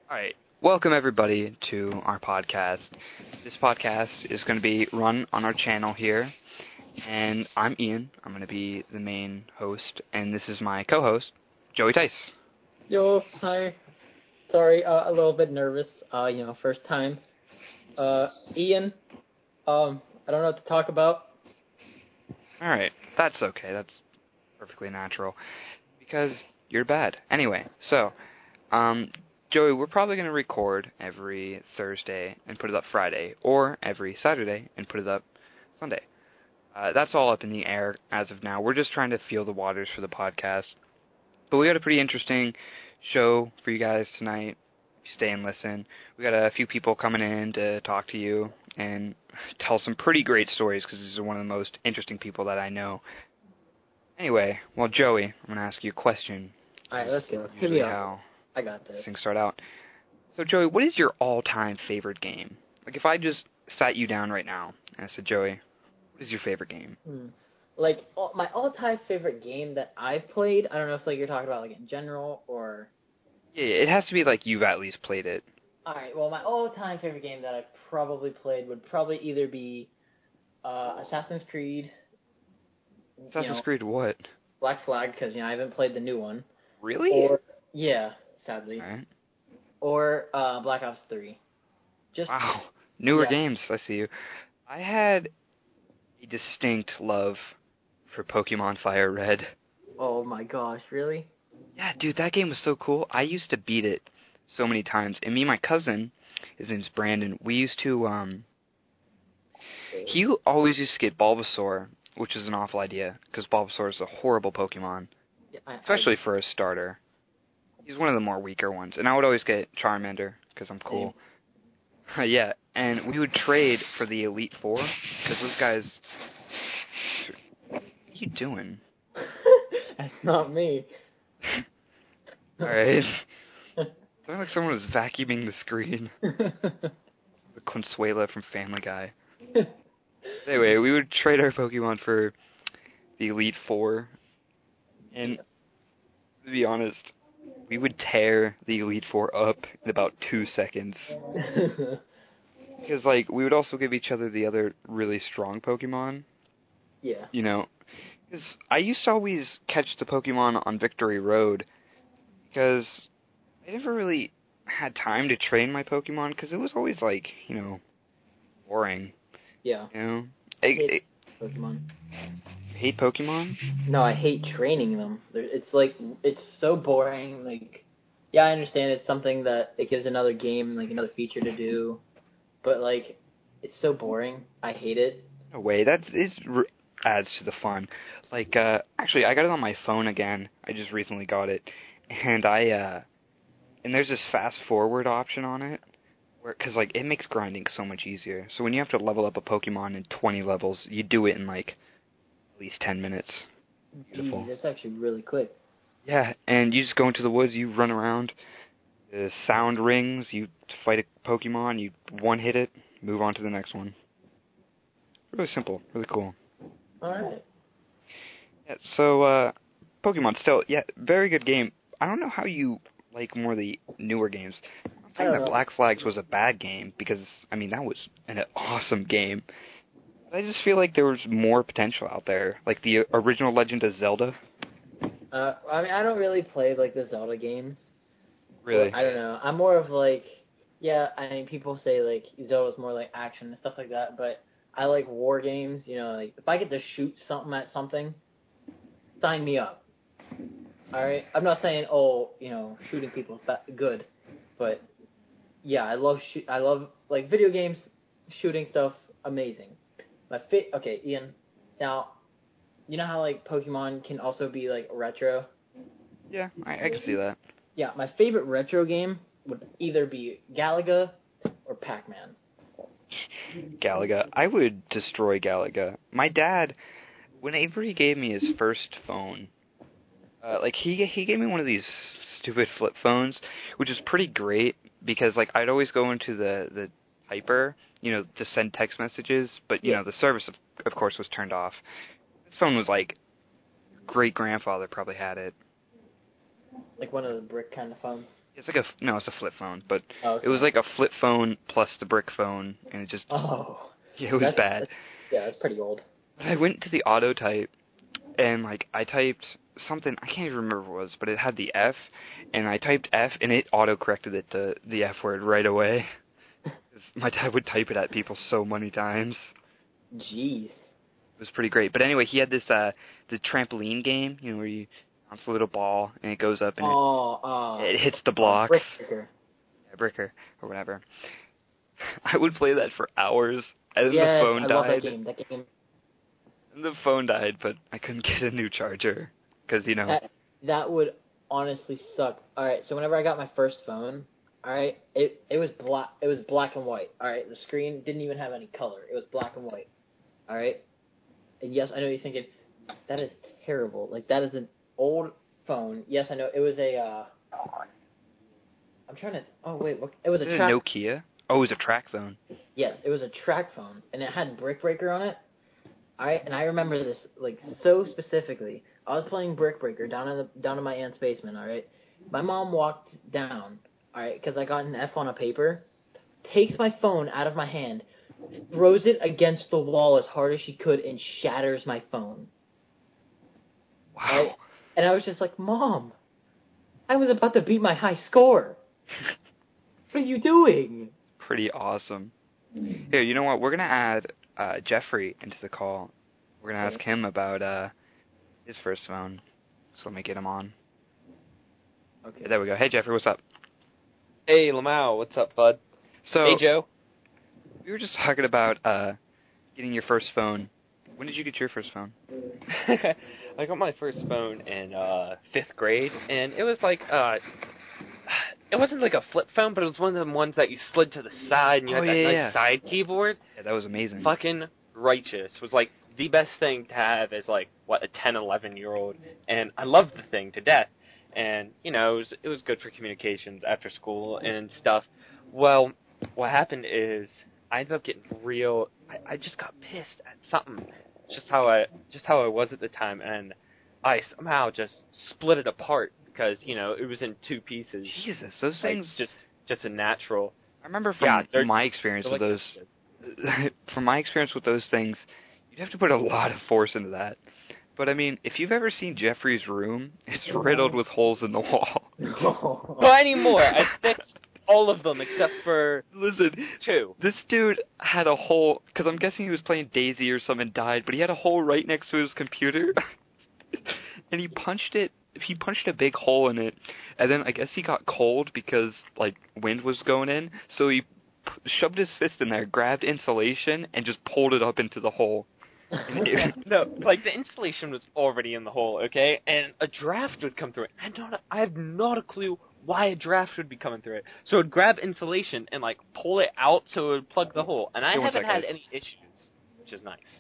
All right. Welcome, everybody, to our podcast. This podcast is going to be run on our channel here, and I'm Ian. I'm going to be the main host, and this is my co-host, Joey Tice. Yo, hi. Sorry, a little bit nervous. First time. Ian, I don't know what to talk about. All right. That's okay. That's perfectly natural, because you're bad. Anyway, so, Joey, we're probably going to record every Thursday and put it up Friday, or every Saturday and put it up Sunday. That's all up in the air as of now. We're just trying to feel the waters for the podcast. But we got a pretty interesting show for you guys tonight. If you stay and listen, we got a few people coming in to talk to you and tell some pretty great stories, because these are one of the most interesting people that I know. Anyway, well, Joey, I'm going to ask you a question. All right, let's go. Hit me up. I got this. Things start out. So, Joey, what is your all-time favorite game? Like, if I just sat you down right now and I said, Joey, what is your favorite game? My all-time favorite game that I've played, I don't know if you're talking about in general or... Yeah, it has to be you've at least played it. Alright, well, my all-time favorite game that I've probably played would probably either be Assassin's Creed. Assassin's Creed what? Black Flag, because, I haven't played the new one. Really? Or, yeah, sadly. All right. Or Black Ops 3. Wow. Newer games, I see you. I had a distinct love for Pokemon Fire Red. Oh my gosh, really? Yeah, dude, that game was so cool. I used to beat it so many times. And me and my cousin, his name's Brandon, we used to, he always used to get Bulbasaur, which is an awful idea, because Bulbasaur is a horrible Pokemon, especially for a starter. He's one of the more weaker ones. And I would always get Charmander, because I'm cool. Yeah, and we would trade for the Elite Four, because those guys... What are you doing? That's not me. Alright. Sounded like someone was vacuuming the screen. The Consuela from Family Guy. Anyway, we would trade our Pokemon for the Elite Four, and to be honest, we would tear the Elite Four up in about 2 seconds. Because, we would also give each other the other really strong Pokemon. Yeah. Because I used to always catch the Pokemon on Victory Road, because I never really had time to train my Pokemon, because it was always, boring. Yeah. I hate Pokemon. Hate Pokemon? No, I hate training them. It's so boring. Yeah, I understand it's something that it gives another game, another feature to do, but, it's so boring. I hate it. No way, adds to the fun. Actually, I got it on my phone again. I just recently got it. And and there's this fast forward option on it, because it makes grinding so much easier. So when you have to level up a Pokemon in 20 levels, you do it in, at least 10 minutes. Beautiful. Jeez, that's actually really quick. Yeah, and you just go into the woods, you run around, the sound rings, you fight a Pokemon, you one-hit it, move on to the next one. Really simple, really cool. Alright. Yeah, so, Pokemon still, yeah, very good game. I don't know how you like more of the newer games. I'm not saying that Black Flags was a bad game, because, that was an awesome game. But I just feel like there was more potential out there. The original Legend of Zelda. I don't really play, the Zelda games. Really? I don't know. I'm more of, people say, Zelda's more action and stuff like that, but I like war games, if I get to shoot something at something, sign me up. Alright? I'm not saying, shooting people is good, but, yeah, I love, video games, shooting stuff, amazing. Okay, Ian, now, you know how, Pokemon can also be, retro? Yeah, I can see that. Yeah, my favorite retro game would either be Galaga or Pac-Man. Galaga. I would destroy Galaga. My dad, whenever he gave me his first phone, he gave me one of these stupid flip phones, which is pretty great, because, I'd always go into the Hyper, to send text messages, but, the service, of course, was turned off. This phone was, great-grandfather probably had it. One of the brick kind of phones? It's like it's a flip phone, but Okay. it was like a flip phone plus the brick phone, and it just Oh. yeah, it was bad. That's pretty old. But I went to the auto type, and like I typed something, I can't even remember what it was, but it had the F, and I typed F, and it auto corrected it to the F word right away. My dad would type it at people so many times. Jeez. It was pretty great. But anyway, he had this the trampoline game, where you bounce a little ball and it goes up and it hits the blocks. Bricker. Yeah, Bricker or whatever. I would play that for hours, and then Yes, the phone I died. love that game. That game. And the phone died, but I couldn't get a new charger because That would honestly suck. All right, so whenever I got my first phone, all right, it was black. It was black and white. All right, the screen didn't even have any color. It was black and white. All right. And yes, I know you're thinking that is terrible. Like that is an old phone. Yes, I know it was a. I'm trying to. Oh wait, what, it was Is a it track. a Nokia? Oh, it was a track phone. Yes, it was a track phone, and it had Brick Breaker on it. And I remember this like so specifically. I was playing Brick Breaker down in my aunt's basement. All right, my mom walked down. All right, because I got an F on a paper. Takes my phone out of my hand, throws it against the wall as hard as she could, and shatters my phone. Wow. Right? And I was just like, Mom, I was about to beat my high score. What are you doing? Pretty awesome. Here, you know what? We're going to add Jeffrey into the call. We're going to ask him about his first phone. So let me get him on. Okay. Yeah, there we go. Hey, Jeffrey, what's up? Hey, Lamau, what's up, bud? So, hey, Joe. We were just talking about getting your first phone. When did you get your first phone? I got my first phone in 5th grade, and it was like, it wasn't like a flip phone, but it was one of them ones that you slid to the side, and you had that nice side keyboard. Yeah, that was amazing. Fucking righteous. Was like the best thing to have as like, what, a 10, 11-year-old, and I loved the thing to death. And, it was good for communications after school and stuff. Well, what happened is I ended up getting I just got pissed at something. Just how I was at the time, and I somehow just split it apart because, it was in 2 pieces. Jesus, those things just a natural. I remember from my experience with those from my experience with those things, you'd have to put a lot of force into that. But I mean, if you've ever seen Jeffrey's room, it's riddled with holes in the wall. Not anymore. I fixed all of them except for 2. This dude had a hole, because I'm guessing he was playing Daisy or something and died, but he had a hole right next to his computer. And he punched a big hole in it, and then I guess he got cold because, like, wind was going in, so he shoved his fist in there, grabbed insulation, and just pulled it up into the hole. No, like the insulation was already in the hole, okay? And a draft would come through it. I have not a clue why a draft would be coming through it. So it would grab insulation and like pull it out so it would plug the hole. And I haven't had any issues, which is nice.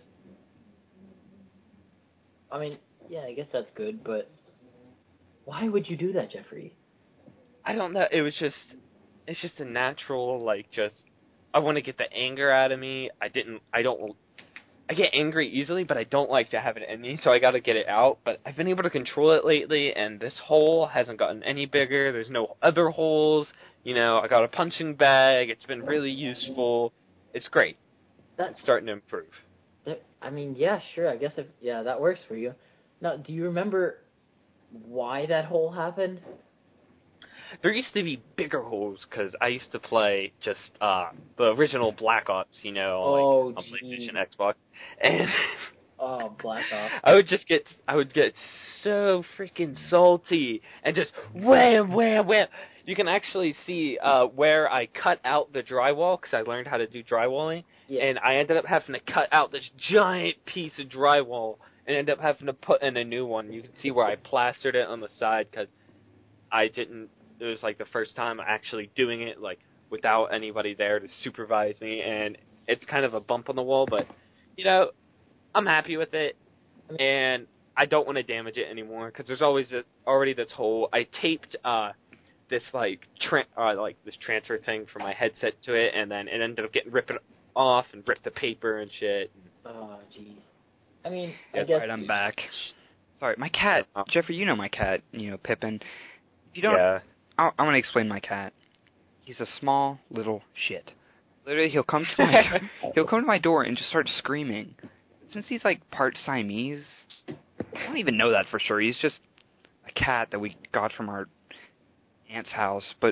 I mean, yeah, I guess that's good, but why would you do that, Jeffrey? I don't know. It's just a natural, like, I want to get the anger out of me. I get angry easily, but I don't like to have it in me, so I gotta get it out. But I've been able to control it lately, and this hole hasn't gotten any bigger. There's no other holes. I got a punching bag. It's been really useful. It's great. That's starting to improve. I mean, yeah, sure. I guess that works for you. Now, do you remember why that hole happened? There used to be bigger holes because I used to play just the original Black Ops, on PlayStation, Xbox, and Black Ops. I would get so freaking salty and just wham, wham, wham. You can actually see where I cut out the drywall because I learned how to do drywalling, and I ended up having to cut out this giant piece of drywall and ended up having to put in a new one. You can see where I plastered it on the side because I didn't. It was like the first time actually doing it like without anybody there to supervise me, and it's kind of a bump on the wall, but I'm happy with it, and I don't want to damage it anymore because there's always already this hole. I taped this this transfer thing from my headset to it, and then it ended up getting ripped off and ripped the paper and shit. Oh, jeez. I mean, I guess. Alright, I'm back. Sorry, my cat, Jeffrey. You know my cat, Pippin. If you don't, I'm going to explain my cat. He's a small little shit. Literally, he'll come to my door and just start screaming. Since he's like part Siamese, I don't even know that for sure. He's just a cat that we got from our aunt's house. But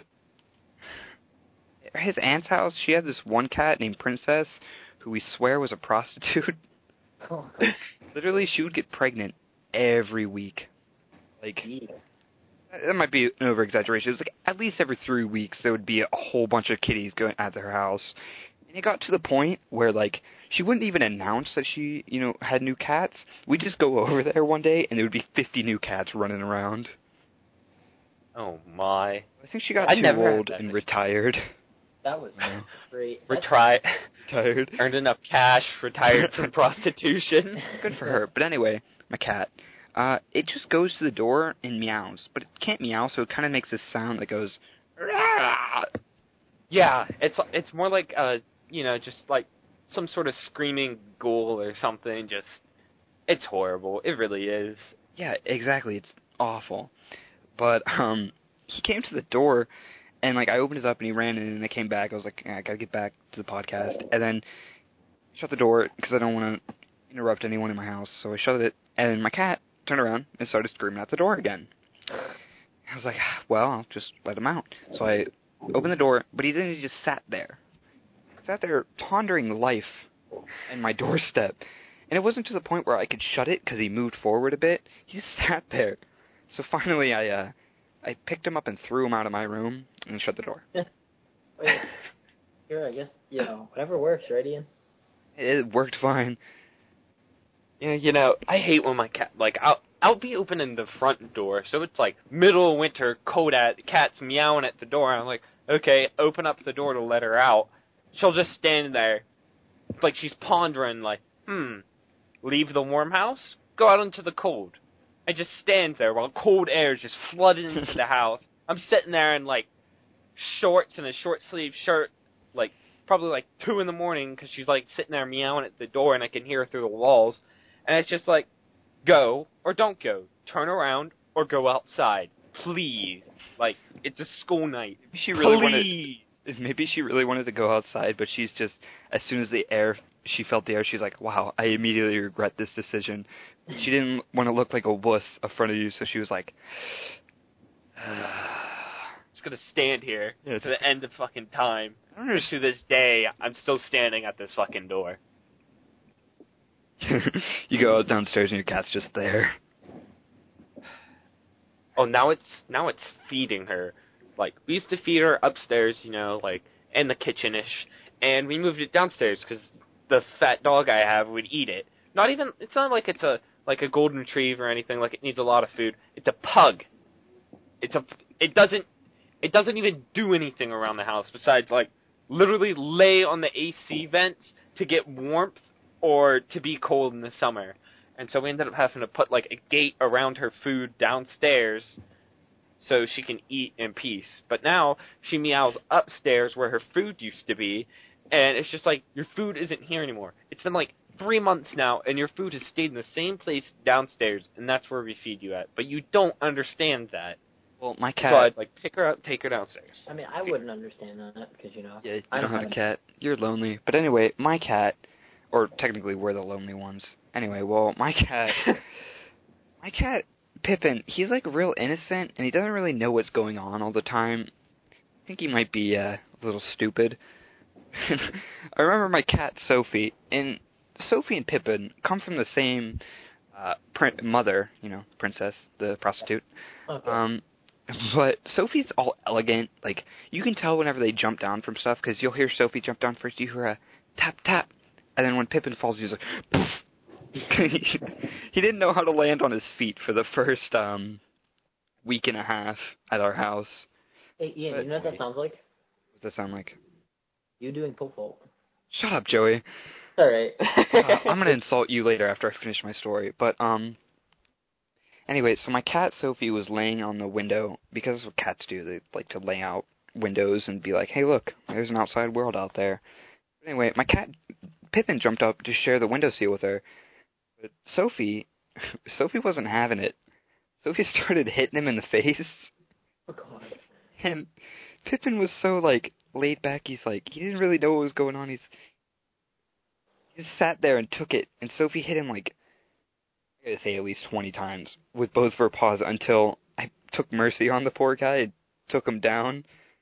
his aunt's house, she had this one cat named Princess, who we swear was a prostitute. Oh. Literally, she would get pregnant every week. Like, that might be an over-exaggeration. It was like at least every 3 weeks there would be a whole bunch of kitties going at her house. And it got to the point where, like, she wouldn't even announce that she, had new cats. We'd just go over there one day, and there would be 50 new cats running around. Oh, my. I think she got too old and retired. That was great. Retired. Earned enough cash, retired from prostitution. Good for her. But anyway, my cat. It just goes to the door and meows. But it can't meow, so it kind of makes this sound that goes... Rah! Yeah, it's more like, just like some sort of screaming ghoul or something. Just, it's horrible. It really is. Yeah, exactly. It's awful. But, he came to the door, and, like, I opened it up, and he ran in, and I came back. I was like, I gotta get back to the podcast. And then shut the door, because I don't want to interrupt anyone in my house. So I shut it, and my cat turned around and started screaming at the door again. I was like, well, I'll just let him out. So I opened the door, but he didn't. He just sat there. He sat there pondering life and my doorstep. And it wasn't to the point where I could shut it because he moved forward a bit. He just sat there. So finally I picked him up and threw him out of my room and shut the door. Wait, sure, I guess, whatever works, right, Ian? It worked fine. Yeah, I hate when my cat, like, I'll be opening the front door, so it's like middle of winter, cat's meowing at the door. I'm like, okay, open up the door to let her out. She'll just stand there, like she's pondering, like, leave the warm house, go out into the cold. I just stand there while cold air is just flooding into the house. I'm sitting there in, like, shorts and a short-sleeve shirt, like, probably, like, 2 in the morning, because she's, like, sitting there meowing at the door, and I can hear her through the walls. And it's just like, go or don't go. Turn around or go outside. Please. Like, it's a school night. Maybe she really wanted to go outside, but she's just, as soon as she felt the air, she's like, wow, I immediately regret this decision. She didn't want to look like a wuss in front of you, so she was like, just gonna stand here to the end of fucking time. And to this day, I'm still standing at this fucking door. You go out downstairs and your cat's just there. Oh, now it's feeding her. Like, we used to feed her upstairs, like, in the kitchen-ish, and we moved it downstairs because the fat dog I have would eat it. It's not like it's a golden retriever or anything, like it needs a lot of food. It's a pug. It doesn't even do anything around the house besides, like, literally lay on the AC vents to get warmth or to be cold in the summer. And so we ended up having to put, like, a gate around her food downstairs so she can eat in peace. But now she meows upstairs where her food used to be, and it's just like, your food isn't here anymore. It's been, like, 3 months now, and your food has stayed in the same place downstairs, and that's where we feed you at. But you don't understand that. Well, my cat... So I'd, like, pick her up, take her downstairs. I mean, I wouldn't understand that, because, Yeah, you don't have a cat. You're lonely. But anyway, my cat... Or technically, we're the lonely ones. Anyway, well, my cat, Pippin, he's, like, real innocent, and he doesn't really know what's going on all the time. I think he might be a little stupid. I remember my cat, Sophie, and Sophie and Pippin come from the same mother, Princess, the prostitute. Okay. But Sophie's all elegant. Like, you can tell whenever they jump down from stuff, because you'll hear Sophie jump down first, you hear a tap, tap. And then when Pippin falls, he's like, poof. He didn't know how to land on his feet for the first week and a half at our house. Hey, Ian, but, you know what that sounds like? What does that sound like? You doing pole vault. Shut up, Joey. Alright. I'm going to insult you later after I finish my story. But, anyway, so my cat, Sophie, was laying on the window, because that's what cats do. They like to lay out windows and be like, hey, look, there's an outside world out there. Anyway, my cat, Pippin, jumped up to share the windowsill with her. But Sophie wasn't having it. Sophie started hitting him in the face. Oh, God. And Pippin was so, like, laid back, he didn't really know what was going on. He just sat there and took it, and Sophie hit him, like, I gotta say at least 20 times with both of her paws until I took mercy on the poor guy and took him down.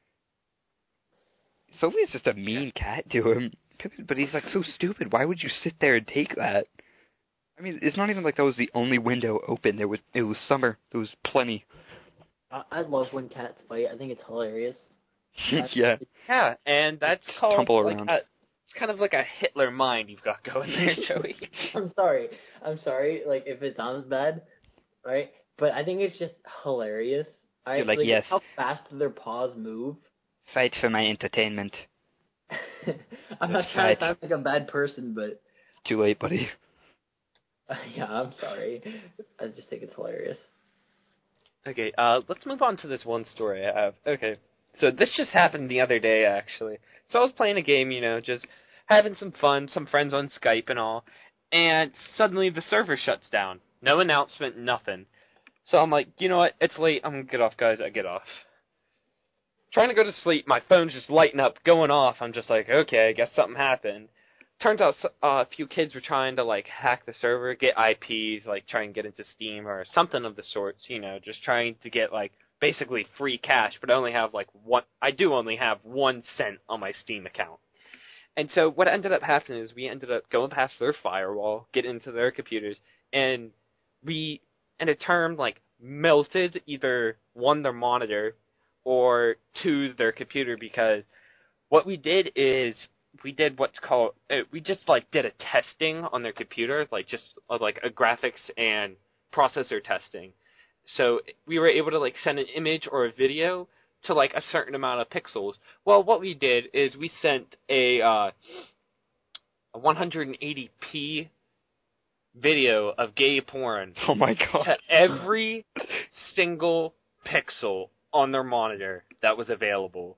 Sophie's just a mean cat to him. Pippin, but he's, like, so stupid. Why would you sit there and take that? I mean, it's not even like that was the only window open. It was summer. There was plenty. I love when cats fight. I think it's hilarious. Yeah. Yeah, and that's Just called tumble like around. it's kind of like a Hitler mind you've got going there, Joey. I'm sorry. Like, if it sounds bad, right? But I think it's just hilarious. You're like, yes. How fast their paws move. Fight for my entertainment. I'm not trying to sound like a bad person, but... Too late, buddy. Yeah, I'm sorry. I just think it's hilarious. Okay, let's move on to this one story I have. Okay, so this just happened the other day, actually. So I was playing a game, just having some fun, some friends on Skype and all, and suddenly the server shuts down. No announcement, nothing. So I'm like, you know what, it's late, I'm gonna get off, guys, I get off. Trying to go to sleep, my phone's just lighting up, going off. I'm just like, okay, I guess something happened. Turns out a few kids were trying to, like, hack the server, get IPs, like, try and get into Steam or something of the sorts, just trying to get, like, basically free cash, but I only have, like, I do only have 1 cent on my Steam account. And so what ended up happening is we ended up going past their firewall, getting into their computers, and we, in a term, like, melted either, 1, their monitor, or 2, their computer, because what we did is we did what's called, we just, like, did a testing on their computer, like, just, like, a graphics and processor testing. So we were able to, like, send an image or a video to, like, a certain amount of pixels. Well, what we did is we sent a 180p video of gay porn Oh my god. to every single pixel on their monitor that was available.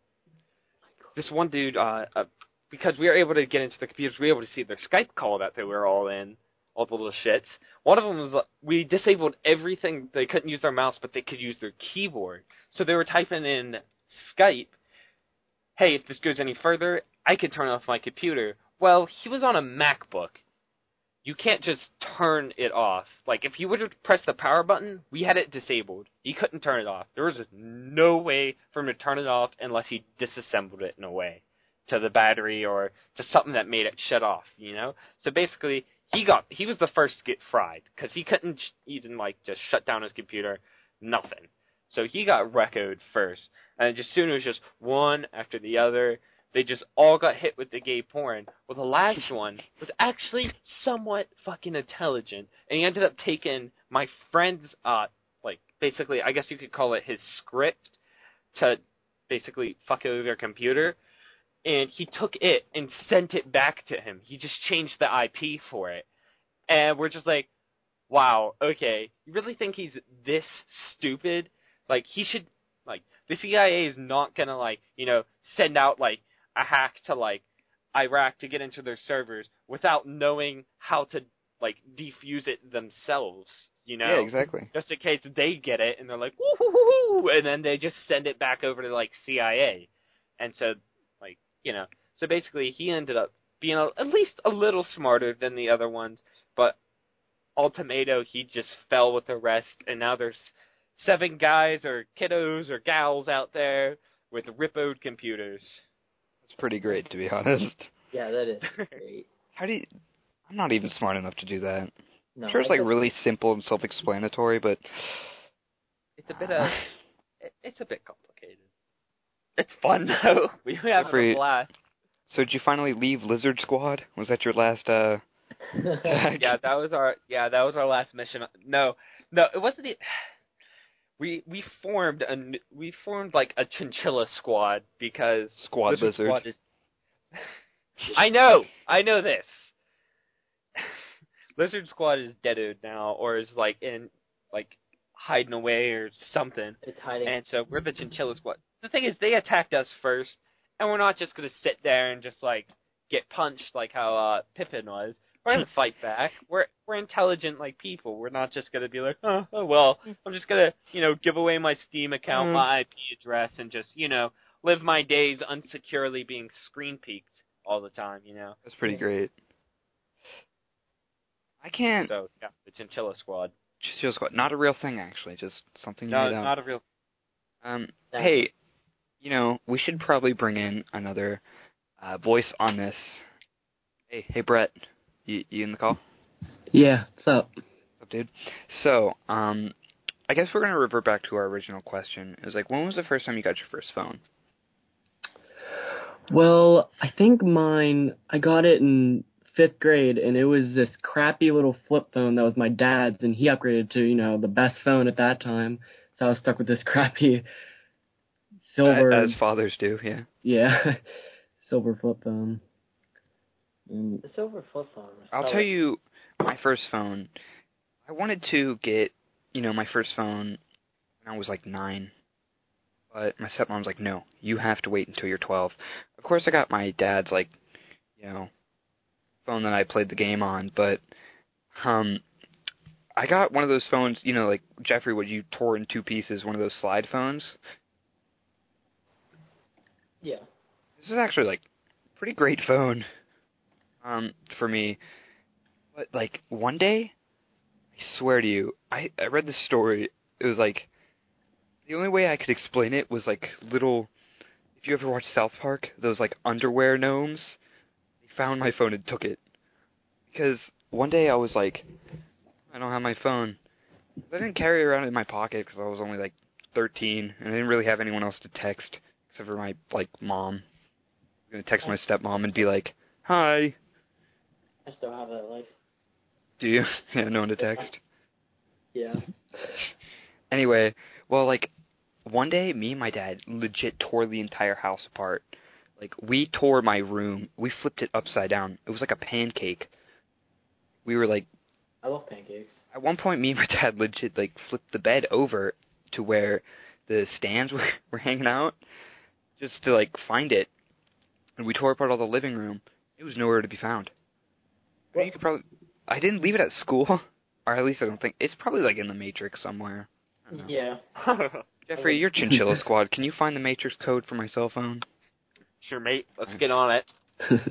This one dude, because we were able to get into the computers, we were able to see their Skype call that they were all in, all the little shits. One of them was, we disabled everything. They couldn't use their mouse, but they could use their keyboard. So they were typing in Skype, hey, if this goes any further, I could turn off my computer. Well, he was on a MacBook. You can't just turn it off. Like, if you would have pressed the power button, we had it disabled. He couldn't turn it off. There was no way for him to turn it off unless he disassembled it in a way to the battery or to something that made it shut off, So basically, he was the first to get fried because he couldn't even, like, just shut down his computer, nothing. So he got reccoed first. And just soon it was just one after the other. They just all got hit with the gay porn. Well, the last one was actually somewhat fucking intelligent. And he ended up taking my friend's, basically, I guess you could call it his script to basically fuck over their computer. And he took it and sent it back to him. He just changed the IP for it. And we're just like, wow, okay. You really think he's this stupid? Like, he should, like, the CIA is not gonna, like, send out, like, a hack to, like, Iraq to get into their servers without knowing how to, like, defuse it themselves, Yeah, exactly. Just in case they get it, and they're like, woo-hoo-hoo-hoo, and then they just send it back over to, like, CIA. And so, like, so basically he ended up being at least a little smarter than the other ones, but ultimato, he just fell with the rest, and now there's 7 guys or kiddos or gals out there with rippled computers. It's pretty great, to be honest. Yeah, that is great. I'm not even smart enough to do that. No, I'm sure it's, like, really simple and self-explanatory, but... It's a bit complicated. It's fun, though. We have a blast. So did you finally leave Lizard Squad? Was that your last, Yeah, that was our last mission. No, it wasn't. We formed like a chinchilla squad because Lizard. Squad is. I know this. Lizard Squad is deaded now, or is like in like hiding away or something. It's hiding. And so we're the chinchilla squad. The thing is, they attacked us first, and we're not just gonna sit there and just like get punched like how Pippin was. We're gonna fight back. We're intelligent like people. We're not just gonna be like, oh well, I'm just gonna give away my Steam account, my IP address, and just live my days unsecurely being screen peeked all the time. That's pretty great. I can't. So yeah, the Chinchilla Squad. Chinchilla Squad, not a real thing actually, just something you No, made up. not a real. Hey, we should probably bring in another voice on this. Hey, Brett, you in the call? Yeah, what's up? What's up, dude? So, I guess we're gonna revert back to our original question. It was like, when was the first time you got your first phone? Well, I think I got it in 5th grade, and it was this crappy little flip phone that was my dad's, and he upgraded to, the best phone at that time. So I was stuck with this crappy silver... As fathers do, yeah. Yeah, silver flip phone. The silver flip phone. I'll tell you, my first phone, I wanted to get, my first phone when I was like 9. But my stepmom was like, no, you have to wait until you're 12. Of course, I got my dad's, phone that I played the game on, but I got one of those phones, like Jeffrey, what you tore in 2 pieces, one of those slide phones. Yeah. This is actually, pretty great phone for me. But, one day, I swear to you, I read this story. It was, the only way I could explain it was, little... If you ever watched South Park, those, underwear gnomes, they found my phone and took it. Because one day I was like, I don't have my phone. I didn't carry it around in my pocket because I was only, 13, and I didn't really have anyone else to text, except for my, mom. I'm going to text my stepmom and be like, hi. I still have that life. Do you? Yeah, no one to text? Yeah. Anyway, well, one day, me and my dad legit tore the entire house apart. We tore my room. We flipped it upside down. It was like a pancake. We were I love pancakes. At one point, me and my dad legit, flipped the bed over to where the stands were hanging out, just to, find it. And we tore apart all the living room. It was nowhere to be found. I mean, you could probably... I didn't leave it at school. Or at least I don't think... It's probably, in the Matrix somewhere. Yeah. Jeffrey, you're Chinchilla Squad. Can you find the Matrix code for my cell phone? Sure, mate. Let's get on it. Could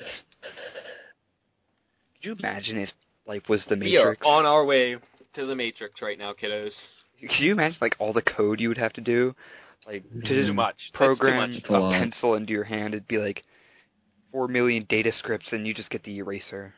you imagine if life was the We are Matrix? on our way to the Matrix right now, kiddos. Could you imagine, all the code you would have to do? To Too much. program That's too much. a pencil into your hand, it'd be 4 million data scripts, and you just get the eraser.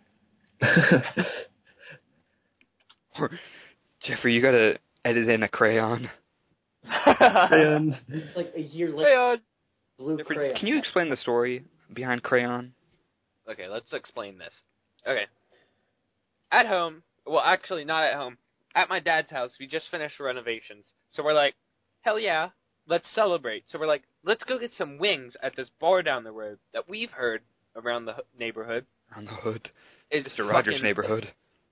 Or, Jeffrey, you gotta edit in a crayon. Crayon. It's a year later. Crayon. Blue Jeffrey, crayon. can you explain the story behind Crayon? Okay, let's explain this. Okay. At home, well, actually not at home, at my dad's house, we just finished renovations. So we're like, hell yeah, let's celebrate. So we're like, let's go get some wings at this bar down the road that we've heard around the neighborhood. On the hood. Is Mr. Rogers' neighborhood.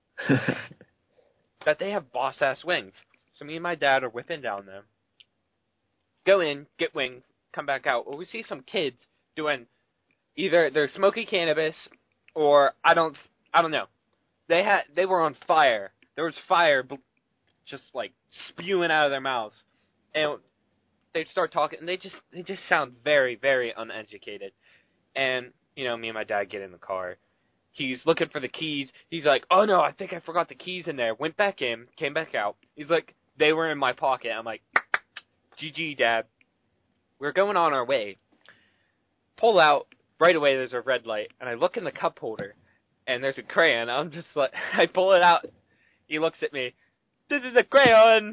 That they have boss-ass wings. So me and my dad are whipping down there. Go in, get wings, come back out. Well, we see some kids doing either they're smoking cannabis or I don't know. They were on fire. There was fire just spewing out of their mouths. And they start talking and they just sound very, very uneducated. And, me and my dad get in the car. He's looking for the keys. He's like, oh no, I think I forgot the keys in there. Went back in, came back out. He's like, they were in my pocket. I'm like, GG, Dad. We're going on our way. Pull out. Right away, there's a red light. And I look in the cup holder. And there's a crayon. I'm just like, I pull it out. He looks at me. This is a crayon.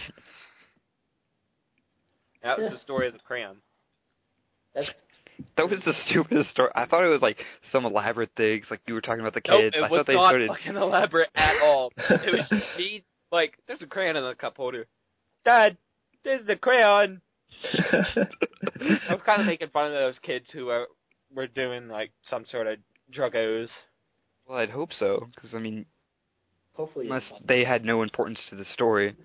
That was the story of the crayon. That was the stupidest story. I thought it was some elaborate things, you were talking about the kids. Nope, I thought they not started... fucking elaborate at all. It was just me, there's a crayon in the cup holder. Dad, this is the crayon. I was kind of making fun of those kids who were doing, some sort of druggos. Well, I'd hope so, because, Hopefully. unless they had no importance to the story.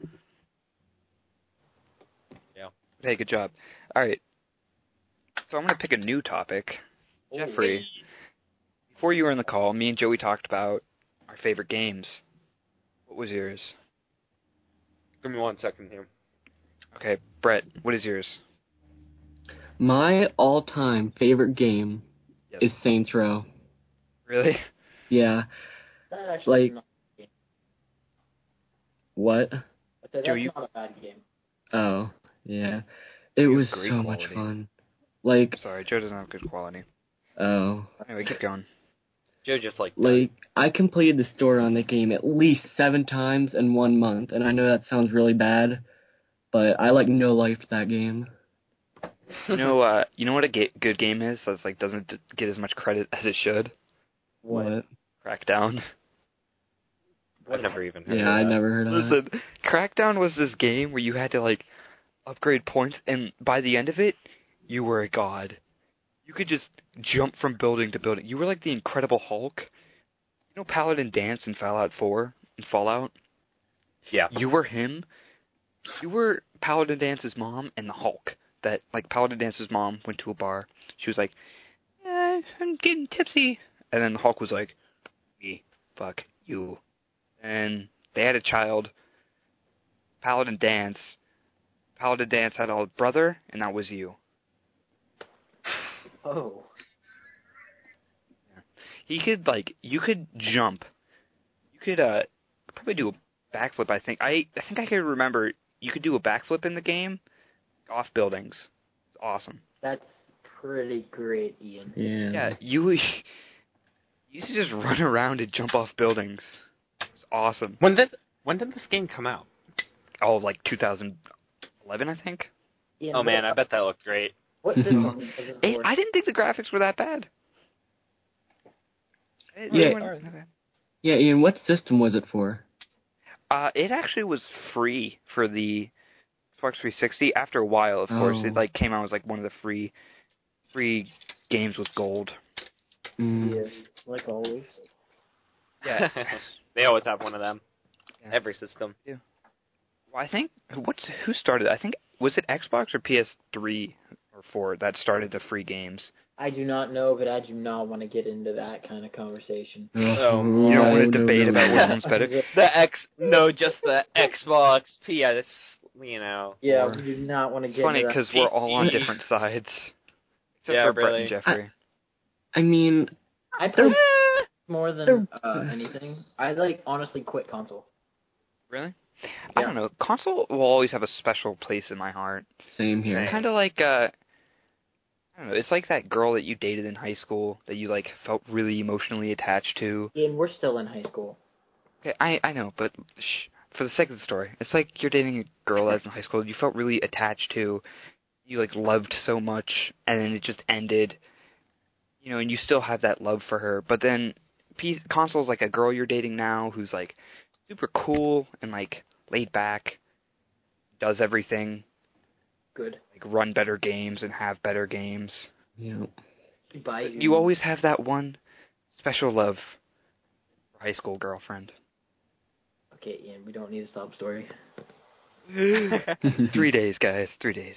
Yeah. Hey, good job. All right. So I'm going to pick a new topic. Jeffrey, before you were in the call, me and Joey talked about our favorite games. What was yours? Give me 1 second here. Okay, Brett, what is yours? My all-time favorite game Yes. is Saints Row. Really? Yeah. That actually Like- is not a game. What? I said, Joe, that's you- not a bad game. Oh, yeah. It You have was great so quality. much fun. Like, Sorry, Joe doesn't have good quality. oh. Anyway, keep going. Joe just like I completed the story on that game at least 7 times in 1 month, and I know that sounds really bad, but I no-lifed that game. You know what a good game is that's like doesn't get as much credit as it should? What? Crackdown. I've never even heard Yeah, of I that. never heard of that. Listen, Crackdown was this game where you had to like upgrade points, and by the end of it, you were a god. You could just jump from building to building. You were like the Incredible Hulk. You know Paladin Dance in Fallout 4 and Fallout? Yeah. You were him. You were Paladin Dance's mom and the Hulk. That like Paladin Dance's mom went to a bar. She was like, I'm getting tipsy. And then the Hulk was like, me, fuck you. And they had a child, Paladin Dance. Paladin Dance had a brother, and that was you. Oh. He could you could jump. You could probably do a backflip. I think I could remember you could do a backflip in the game, off buildings. It's awesome. That's pretty great, Ian. Yeah, you used to just run around and jump off buildings. It's awesome. When did this game come out? Oh, like 2011, I think. Ian, Oh man, I bet that looked great. What system was it for? I didn't think the graphics were that bad. Yeah. Weren't that bad. Yeah, Ian, what system was it for? It actually was free for the Xbox 360. After a while, of course, it like came out as like one of the free games with gold. Yeah, like always. Yeah. They always have one of them. Yeah. Every system. Well, I think who started? I think was it Xbox or PS3 or 4 that started the free games. I do not know, but I do not want to get into that kind of conversation. You don't want to debate about which one's better. Just the Xbox, PS, you know. Yeah, Or- we do not want to It's get funny into that. because we're all on different sides, except Yeah, for Brett really. and Jeffrey. I mean, I play more than anything. I honestly quit console. Really? Yeah. I don't know. Console will always have a special place in my heart. same here. Kind of like I don't know. It's like that girl that you dated in high school that you felt really emotionally attached to. Ian, we're still in high school. Okay, I know, but for the sake of the story, it's like you're dating a girl that's in high school you felt really attached to, you loved so much, and then it just ended. You know, and you still have that love for her, but then console's like a girl you're dating now who's super cool and laid back, does everything. Good. Run better games and have better games. Yeah. Bye. You always have that one special love for high school girlfriend. Okay, Ian, we don't need a stop story. 3 days, guys. 3 days.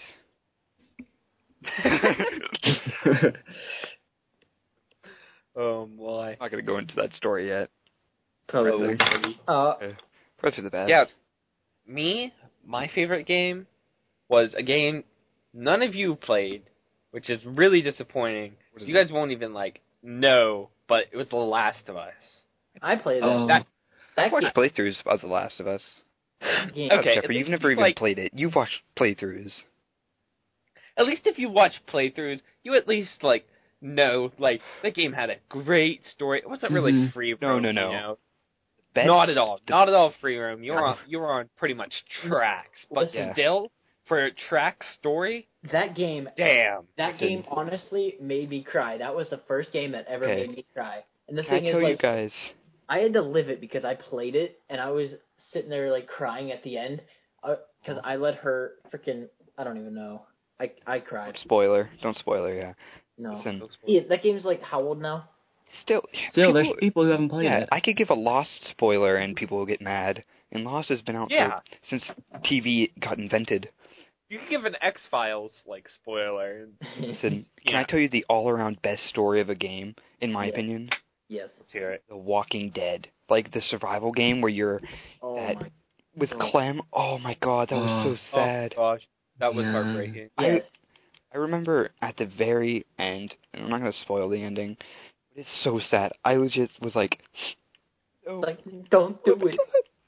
Boy. I'm not going to go into that story yet. Probably. Go through the bad. Yeah. My favorite game was a game none of you played, which is really disappointing. What is You guys won't even know, but it was The Last of Us. I played that. Oh. That I've watched playthroughs of The Last of Us. game. Okay, Jeffrey, at you've least never you, even played it. You've watched playthroughs. At least if you watch playthroughs, you at least know the game had a great story. It wasn't really Mhm. free No, roam, no, no. You know? Best- Not at all. Not at all free roam. You were on pretty much tracks, but Yeah. still for a track story, That game. damn. That game honestly made me cry. That was the first game that ever Okay. made me cry. And the Can I thing tell is, you guys? I had to live it because I played it and I was sitting there crying at the end because I let her freaking. I don't even know. I cried. Spoiler. Don't spoil her, yeah. No. Listen, Yeah, that game's how old now? still, There's people who haven't played yeah, it. I could give a Lost spoiler and people will get mad. And Lost has been out since TV got invented. You can give an X-Files spoiler. Listen, can Yeah. I tell you the all-around best story of a game, in my Yeah. opinion? Yes. Let's hear it. The Walking Dead, like the survival game where you're Oh that my. with Clem. Oh my god, that was so sad. Oh gosh, that was Yeah. heartbreaking. Yes. I remember at the very end, and I'm not gonna spoil the ending, but it's so sad. I was like, oh, Like, don't do it.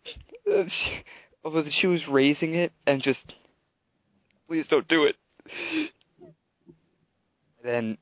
She was raising it and just, please don't do it. Then,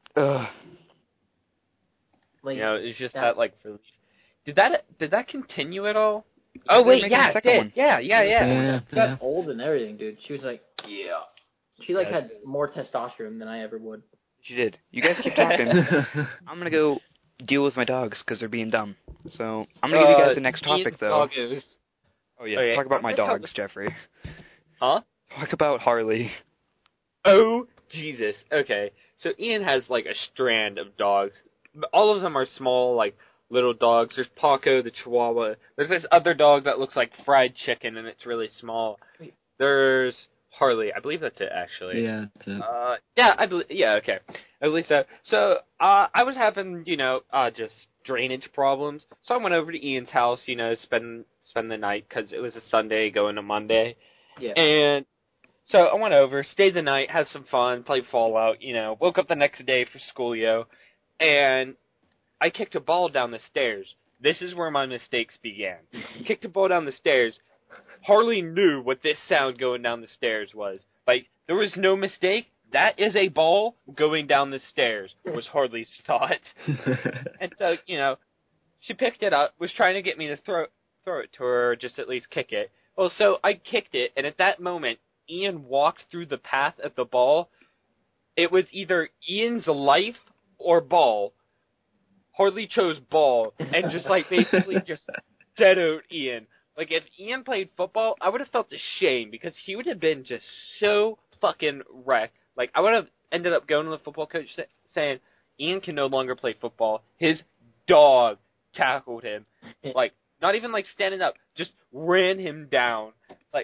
Like, You know, it's just that- that like relief. Did that continue at all? Oh They're wait, making a yeah, it second did. one. Yeah. she got old and everything, dude. She was like, Yeah. she like Yes. had more testosterone than I ever would. she did. You guys keep talking. I'm gonna go deal with my dogs because they're being dumb. So I'm gonna give you guys the next topic, Ian's though. doggos. Oh yeah, Okay, talk about I'm my gonna tell dogs, Jeffrey. Huh? Talk about Harley. Oh, Jesus. Okay. So Ian has like a strand of dogs. All of them are small, like little dogs. There's Paco, the Chihuahua. There's this other dog that looks like fried chicken and it's really small. There's Harley. I believe that's it, actually. Yeah. That's it. Okay. I believe so. So, I was having, just drainage problems. So I went over to Ian's house, spend the night, because it was a Sunday going to Monday. Yeah. And so I went over, stayed the night, had some fun, played Fallout, woke up the next day for school, and I kicked a ball down the stairs. This is where my mistakes began. Kicked a ball down the stairs. Harley knew what this sound going down the stairs was. Like, there was no mistake. That is a ball going down the stairs, was Harley's thought. And so, she picked it up, was trying to get me to throw it to her, or just at least kick it. Well, so I kicked it, and at that moment, Ian walked through the path of the ball. It was either Ian's life or ball. Harley chose ball, and just, basically just deadoed Ian. Like, if Ian played football, I would have felt ashamed, because he would have been just so fucking wrecked. Like, I would have ended up going to the football coach saying, Ian can no longer play football. His dog tackled him. Like, not even, standing up. Just ran him down. Like,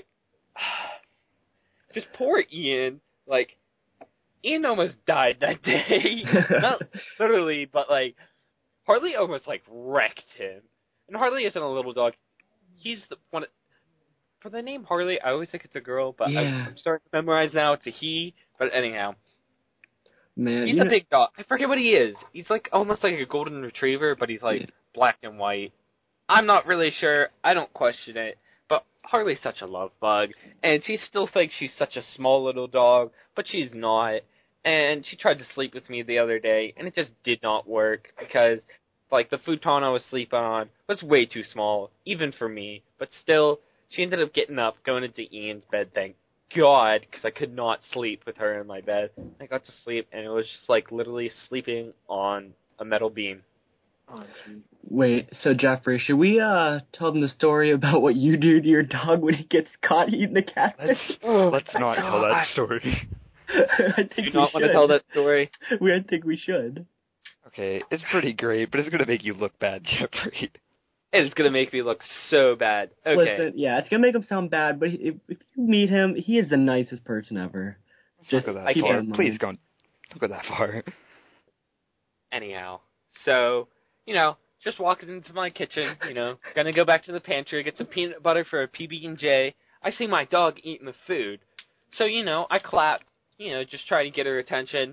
just poor Ian. Like, Ian almost died that day. Not literally, but, Harley almost, wrecked him. And Harley isn't a little dog. He's the one. For the name Harley, I always think it's a girl, but Yeah. I'm starting to memorize now it's a he. But anyhow, Man, he's a big dog. I forget what he is. He's almost like a golden retriever, but he's black and white. I'm not really sure. I don't question it. But Harley's such a love bug, and she still thinks she's such a small little dog, but she's not. And she tried to sleep with me the other day, and it just did not work because, the futon I was sleeping on was way too small, even for me. But still, she ended up getting up, going into Ian's bed, thank God, because I could not sleep with her in my bed. I got to sleep, and it was just, literally sleeping on a metal beam. Oh, geez. Wait, so Jeffrey, should we tell them the story about what you do to your dog when he gets caught eating the catfish? Let's not tell that story. I think Do you not want to tell that story? I think we should. Okay, it's pretty great, but it's gonna make you look bad, Jeffrey. It's going to make me look so bad. Okay. Listen, yeah, it's gonna make him sound bad, but if you meet him, he is the nicest person ever. Just Don't go that keep far. that in mind. Please don't go that far. Anyhow, so, just walking into my kitchen, gonna go back to the pantry, get some peanut butter for a PB&J. I see my dog eating the food. So, I clap, just try to get her attention.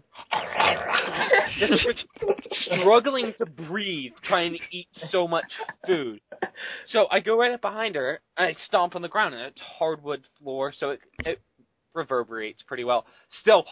Struggling to breathe, trying to eat so much food. So I go right up behind her, and I stomp on the ground, and it's hardwood floor, so it reverberates pretty well. Still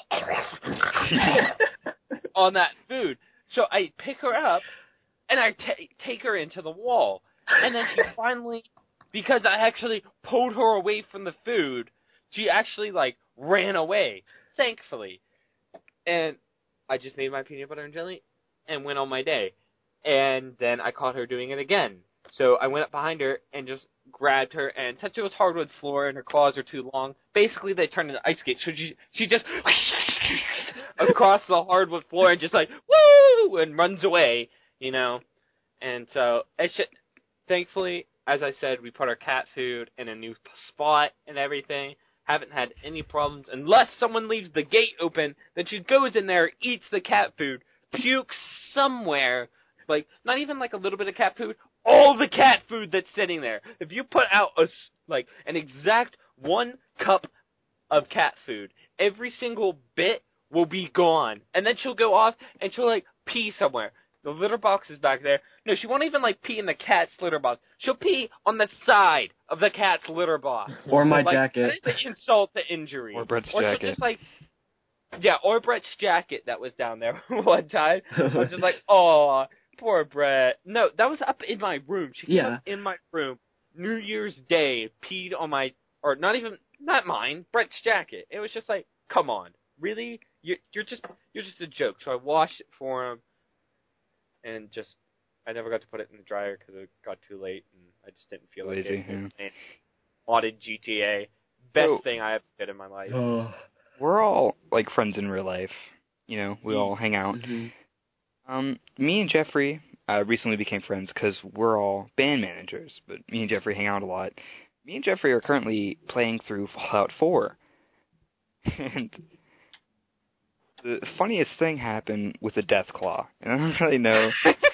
on that food. So I pick her up, and I take her into the wall. And then she finally, because I actually pulled her away from the food, she actually, ran away, thankfully. And I just made my peanut butter and jelly and went on my day. And then I caught her doing it again. So I went up behind her and just grabbed her, and since it was hardwood floor and her claws are too long, basically they turned into ice skates. So she just across the hardwood floor and just woo, and runs away, And so thankfully, as I said, we put our cat food in a new spot and everything. Haven't had any problems unless someone leaves the gate open. Then she goes in there, eats the cat food, pukes somewhere, like, not even like a little bit of cat food, all the cat food that's sitting there. If you put out an exact 1 cup of cat food, every single bit will be gone. And then she'll go off and she'll, like, pee somewhere. The litter box is back there. No, she won't even, like, pee in the cat's litter box. She'll pee on the side of the cat's litter box. Or my jacket. That is an insult to injury. Or Brett's or jacket. She'll just, like, yeah, or Brett's jacket that was down there one time. I was just like, oh, poor Brett. No, that was up in my room. She came up in my room New Year's Day, peed on my, or not mine, Brett's jacket. It was just like, come on, really? You're just a joke. So I washed it for him. And I never got to put it in the dryer because it got too late, and I just didn't feel like it. Yeah. Modded GTA, best thing I ever did in my life. We're all like friends in real life, you know. We all hang out. Mm-hmm. Me and Jeffrey recently became friends because we're all band managers, but me and Jeffrey hang out a lot. Me and Jeffrey are currently playing through Fallout 4, and the funniest thing happened with the Deathclaw, and I don't really know.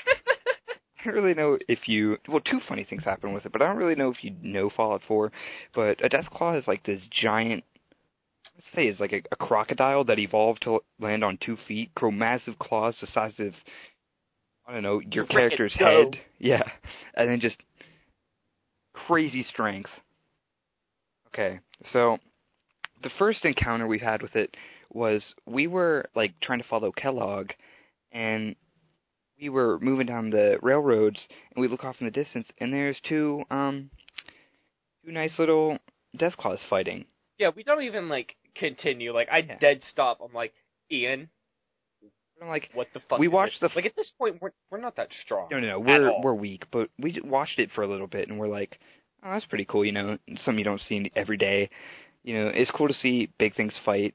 I don't really know if you... Well, 2 funny things happened with it, but I don't really know if you know Fallout 4. But a Deathclaw is like this giant... Let's say it's like a crocodile that evolved to land on 2 feet, grow massive claws the size of, I don't know, your character's head. Yeah. And then just crazy strength. Okay, so the first encounter we had with it was we were, like, trying to follow Kellogg, and we were moving down the railroads, and we look off in the distance, and there's two nice little Deathclaws fighting. Yeah, we don't even, like, continue. Like, I dead stop. I'm like, Ian, I'm like, what the fuck? We watched like, at this point, we're not that strong. No, we're weak, but we watched it for a little bit, and we're like, oh, that's pretty cool, you know, something you don't see every day. You know, it's cool to see big things fight.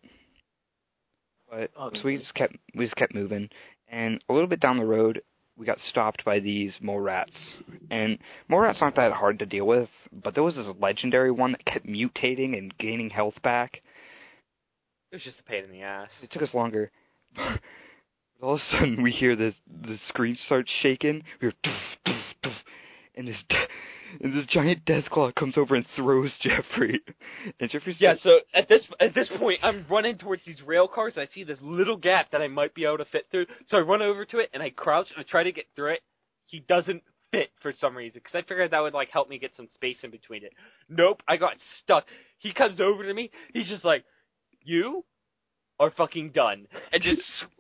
But so we just kept moving, and a little bit down the road, we got stopped by these mole rats. And mole rats aren't that hard to deal with, but there was this legendary one that kept mutating and gaining health back. It was just a pain in the ass. It took us longer. But all of a sudden, we hear the screen starts shaking. We hear doof, doof, doof, and this giant Deathclaw comes over and throws Jeffrey. And Jeffrey's so at this point, I'm running towards these rail cars, and I see this little gap that I might be able to fit through. So I run over to it, and I crouch, and I try to get through it. He doesn't fit for some reason, because I figured that would, like, help me get some space in between it. Nope, I got stuck. He comes over to me, he's just like, you are fucking done. And just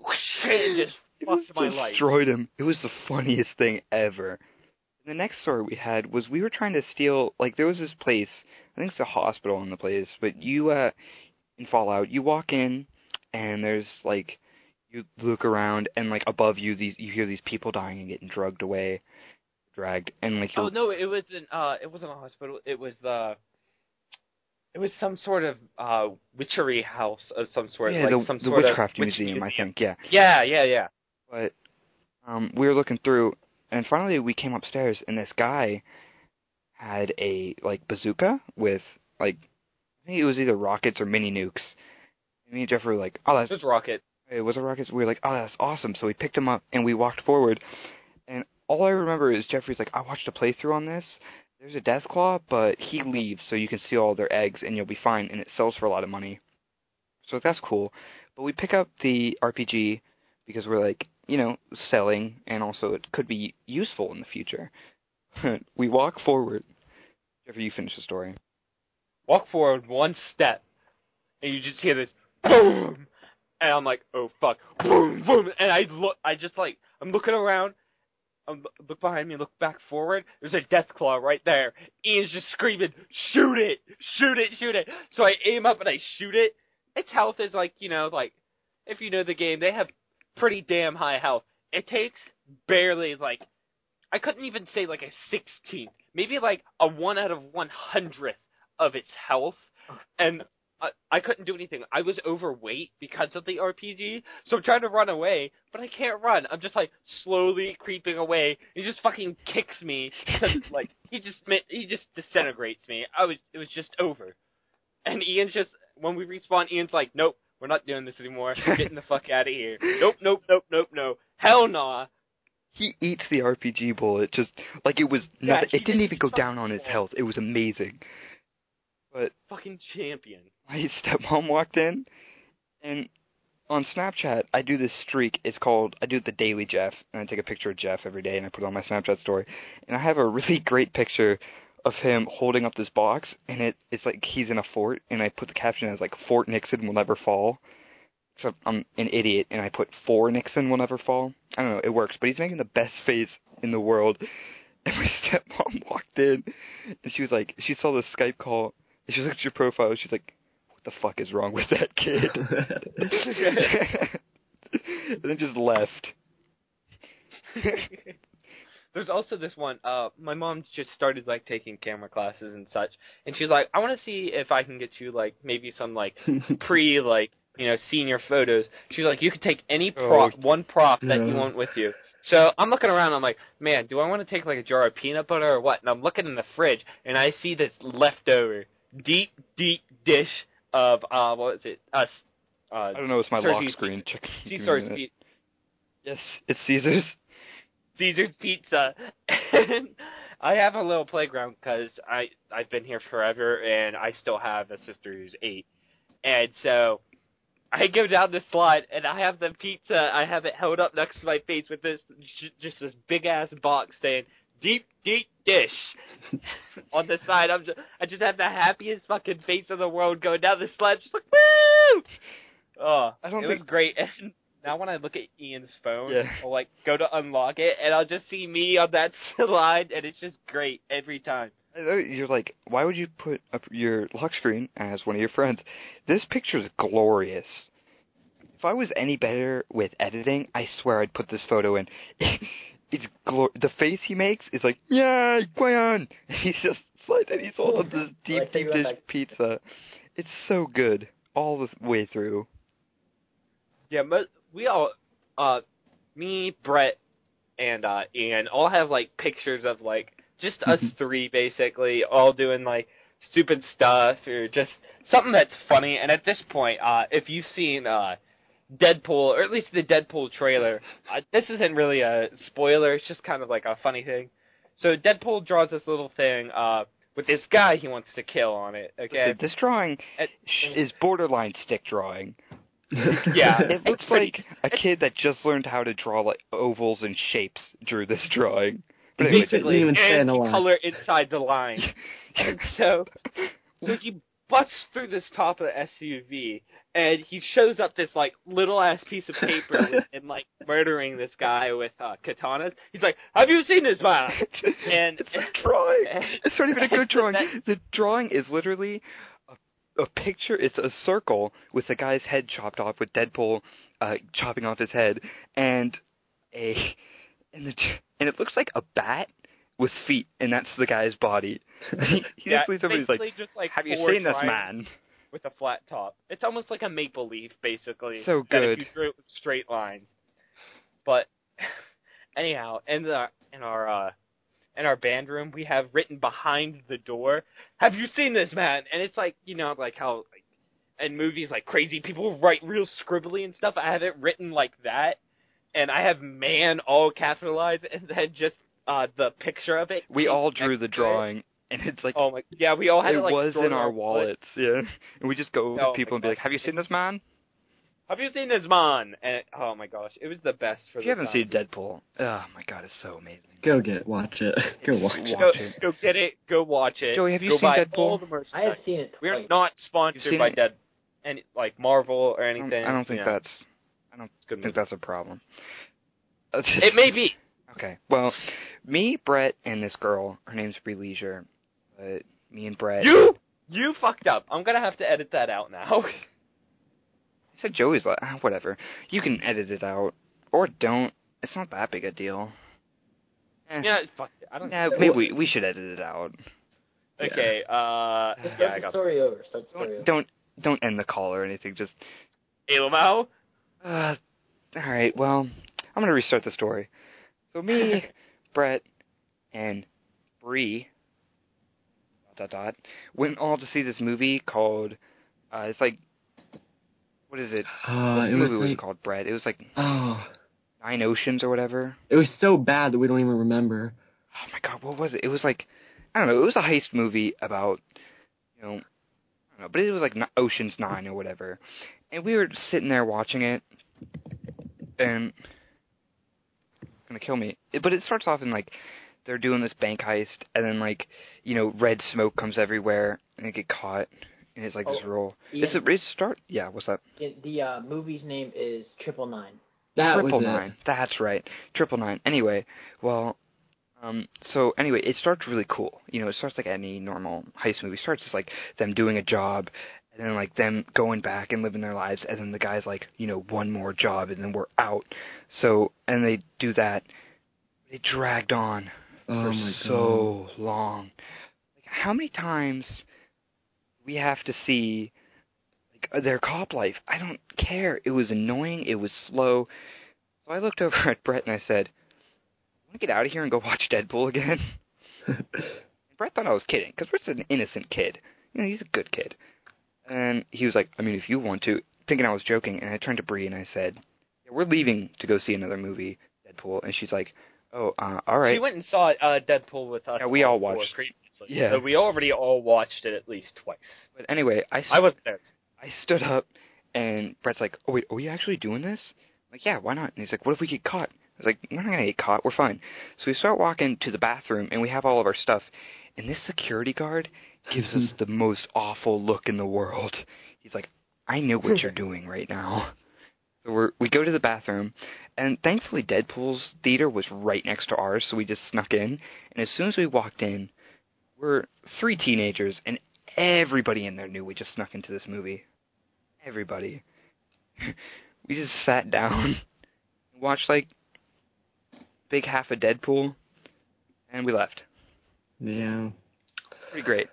fucked my life. Destroyed him. It was the funniest thing ever. The next story we had was we were trying to steal, like, there was this place, I think it's a hospital in the place, but you, in Fallout, you walk in, and there's, like, you look around, and, like, above you, you hear these people dying and getting dragged, and, like, Oh, no, it wasn't a hospital, it was some sort of, witchery house of some sort. Yeah, like the Witchcraft Museum, I think, yeah. Yeah. But, we were looking through, and finally we came upstairs, and this guy had a, like, bazooka with, like, I think it was either rockets or mini nukes. And me and Jeff were like, oh, that's... It was rockets. It was a rockets. We were like, oh, that's awesome. So we picked him up, and we walked forward. And all I remember is Jeffrey's like, I watched a playthrough on this. There's a Deathclaw, but he leaves, so you can steal all their eggs, and you'll be fine, and it sells for a lot of money. So that's cool. But we pick up the RPG because we're like, you know, selling, and also it could be useful in the future. We walk forward. Jeffrey, you finish the story. Walk forward 1 step, and you just hear this boom, and I'm like, oh fuck, boom, boom, and I'm looking around, look behind me, look back forward, there's a Deathclaw right there. Ian's just screaming, shoot it, shoot it, shoot it. So I aim up and I shoot it. Its health is like, you know, like, if you know the game, they have pretty damn high health. It takes barely, like, I couldn't even say like a 16th, maybe like a 1 out of 100th of its health, and I couldn't do anything. I was overweight because of the RPG, so I'm trying to run away, but I can't run. I'm just, like, slowly creeping away. He just fucking kicks me, because, like, he just disintegrates me. It was just over. And Ian's just, when we respawn, Ian's like, nope, we're not doing this anymore. We're getting the fuck out of here. Nope. Hell nah. He eats the RPG bullet just like it was nothing. It didn't even go down on his health. It was amazing. But fucking champion. my stepmom walked in, and on Snapchat, I do this streak. I do the Daily Jeff, and I take a picture of Jeff every day, and I put it on my Snapchat story. And I have a really great picture of him holding up this box, and it's like he's in a fort, and I put the caption as like, Fort Nixon will never fall. Except I'm an idiot, and I put For Nixon will never fall. I don't know, it works, but he's making the best face in the world. And my stepmom walked in, and she was like, she saw the Skype call, and she looked at your profile, she's like, what the fuck is wrong with that kid? And then just left. There's also this one, my mom just started, like, taking camera classes and such, and she's like, I want to see if I can get you, like, maybe some, like, like, you know, senior photos. She's like, you can take any prop, one prop that you want with you. So I'm looking around, I'm like, man, do I want to take, like, a jar of peanut butter or what? And I'm looking in the fridge, and I see this leftover deep dish of, what was it? I don't know, it's my lock screen. Check. Caesar's pizza. Yes, it's Caesar's. Caesar's Pizza. And I have a little playground because I've been here forever, and I still have a sister who's 8. And so I go down the slide, and I have the pizza. I have it held up next to my face with this just this big-ass box saying, deep dish. On the side, I just have the happiest fucking face in the world going down the slide, just like, woo! Oh, it was great. And now when I look at Ian's phone, I'll, like, go to unlock it, and I'll just see me on that slide, and it's just great every time. You're like, why would you put up your lock screen as one of your friends? This picture is glorious. If I was any better with editing, I swear I'd put this photo in. It's the face he makes is like, yeah, Gwen! He's just like, and he's holding this deep dish pizza. It's so good all the way through. Yeah, but we all, me, Brett, and Ian all have, like, pictures of, like, just us three, basically, all doing, like, stupid stuff or just something that's funny. And at this point, if you've seen Deadpool, or at least the Deadpool trailer, this isn't really a spoiler. It's just kind of like a funny thing. So Deadpool draws this little thing with this guy he wants to kill on it. Okay, so this drawing is borderline stick drawing. Yeah, it looks like a kid that just learned how to draw like ovals and shapes drew this drawing. But anyway, basically, and he color inside the line. And so he busts through this top of the SUV, and he shows up this, like, little-ass piece of paper and, like, murdering this guy with katanas. He's like, have you seen this man? And it's a drawing. It's not even a good drawing. The drawing is literally a picture. It's a circle with the guy's head chopped off, with Deadpool chopping off his head, and it looks like a bat with feet, and that's the guy's body. He just leaves somebody's like, have you seen this man? With a flat top. It's almost like a maple leaf, basically. So good. If you drew it with straight lines. But anyhow, in our band room, we have written behind the door, have you seen this man? And it's like, you know, like how in movies, like, crazy people write real scribbly and stuff. I have it written like that, and I have man all capitalized, and then just the picture of it. We all drew the drawing, and it's like, oh my, yeah, we all had it like was in our wallets, yeah. And we just go to people and be like, have you seen this man? Have you seen this man? And oh my gosh, it was the best for if you haven't seen Deadpool, oh my god, it's so amazing. Go watch it. Go watch it. Go get it. Go watch it. Joey, have you seen Deadpool? I have seen it. We are not sponsored by like Marvel or anything. I don't think that's a problem. It may be. Okay, well, me, Brett, and this girl, her name's Bree Leisure, but me and Brett... You fucked up. I'm gonna have to edit that out now. I said Joey's like, whatever. You can edit it out. Or don't. It's not that big a deal. Yeah, fuck it. I don't know. Maybe we should edit it out. Okay, Start the story over. Don't end the call or anything, just... Ilmo? Alright, well, I'm gonna restart the story. So me, Brett, and Bree, ... went all to see this movie called, it's like, what is it? What movie was it called, Brett? It was like 9 Nine Oceans or whatever. It was so bad that we don't even remember. Oh my god, what was it? It was like, I don't know, it was a heist movie about, I don't know, but it was like Ocean's 9 or whatever. And we were sitting there watching it, and it's gonna kill me. But it starts off in like, they're doing this bank heist, and then like, red smoke comes everywhere, and they get caught, and it's like this roll. Is it start? Yeah, what's that? The movie's name is 999. That was it. 999. That's right. 999. Anyway, well, so anyway, it starts really cool. It starts like any normal heist movie. It starts as like them doing a job, and then like them going back and living their lives, and then the guy's like, one more job, and then we're out. So, and they do that. It dragged on for so long. Like, how many times we have to see like their cop life? I don't care. It was annoying. It was slow. So I looked over at Brett and I said, "Want to get out of here and go watch Deadpool again?" And Brett thought I was kidding, because Brett's an innocent kid. He's a good kid. And he was like, I mean, if you want to, thinking I was joking. And I turned to Bree and I said, yeah, we're leaving to go see another movie, Deadpool. And she's like, oh, all right. She went and saw Deadpool with us. Yeah, we all watched. Previously. Yeah. So we already all watched it at least twice. But anyway, I wasn't there. I stood up, and Brett's like, oh, wait, are we actually doing this? I'm like, yeah, why not? And he's like, what if we get caught? I was like, we're not going to get caught. We're fine. So we start walking to the bathroom, and we have all of our stuff. And this security guard gives us the most awful look in the world. He's like, I know what you're doing right now. So we go to the bathroom, and thankfully Deadpool's theater was right next to ours, so we just snuck in. And as soon as we walked in, we're 3 teenagers, and everybody in there knew we just snuck into this movie. Everybody. We just sat down, watched like big half of Deadpool, and we left. Yeah. Pretty great.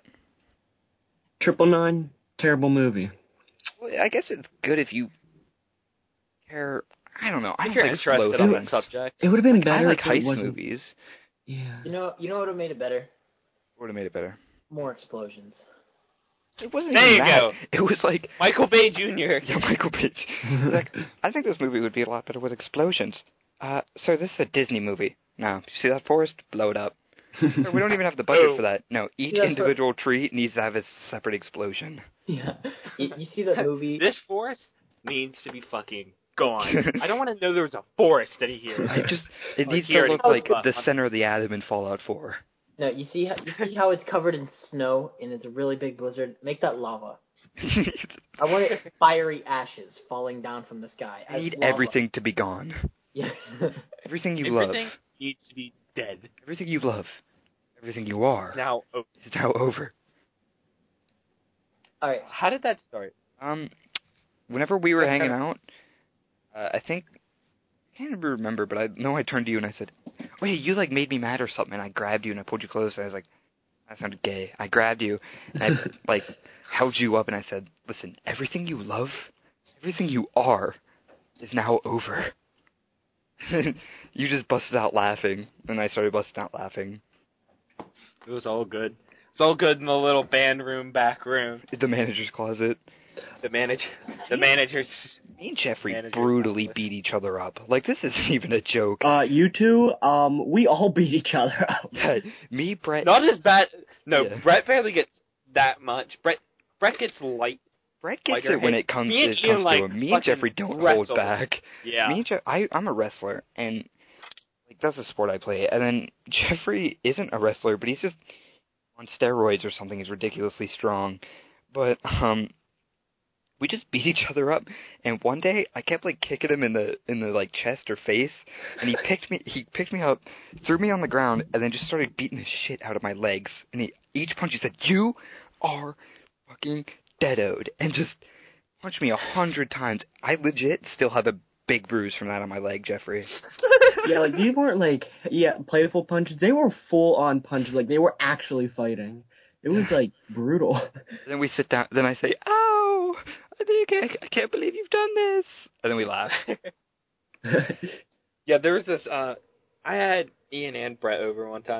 999, terrible movie. Well, I guess it's good if you care. I don't know. I If don't you're like slow interested on things. that subject. It would have been I better like if heist it wasn't. movies. Yeah. You know what would have made it better? Would have made it better. More explosions. It wasn't There even you that. go. It was like Michael Bay Jr. Yeah, Michael Bay. Like, I think this movie would be a lot better with explosions. Sir, this is a Disney movie. No, you see that forest? Blow it up. Sir, we don't even have the budget for that. No, each individual tree needs to have a separate explosion. Yeah. You see that movie? This forest needs to be fucking gone. I don't want to know there was a forest in here. It needs to look like the center of the atom in Fallout 4. No, you see how it's covered in snow and it's a really big blizzard? Make that lava. I want it fiery ashes falling down from the sky. I need everything to be gone. Yeah. Everything you love. Everything needs to be dead. Everything you love. Everything you are. Now, It's now over. All right. how did that start? Whenever we were hanging out, I think, I can't remember, but I know I turned to you and I said, wait, you like made me mad or something, and I grabbed you and I pulled you close, and I was like, that sounded gay. I grabbed you, and I like held you up, and I said, listen, everything you love, everything you are, is now over. You just busted out laughing, and I started busting out laughing. It was all good. It's all good in the little band room, back room. The manager's closet. The managers. Me and Jeffrey brutally beat each other up. Like, this isn't even a joke. You two, we all beat each other up. Yeah, me, Brett. Not as bad. No, Yeah. Brett barely gets that much. Brett gets light. Brett gets lighter it when hit. it comes Me and to Ian, like, him. Me and fucking Jeffrey don't wrestle. hold back. Yeah. Me and I'm a wrestler, and like that's a sport I play. And then Jeffrey isn't a wrestler, but he's just on steroids or something. He's ridiculously strong. But we just beat each other up. And one day I kept like kicking him in the like chest or face, and he picked me up, threw me on the ground, and then just started beating the shit out of my legs. And each punch he said, "You are fucking deadoed," and just punched me 100 times. I legit still have a big bruise from that on my leg, Jeffrey. Yeah, like, these weren't, like, playful punches. They were full-on punches. Like, they were actually fighting. It was, like, brutal. And then we sit down. Then I say, "Ow! I can't believe you've done this." And then we laugh. Yeah, there was this. I had Ian and Brett over one time,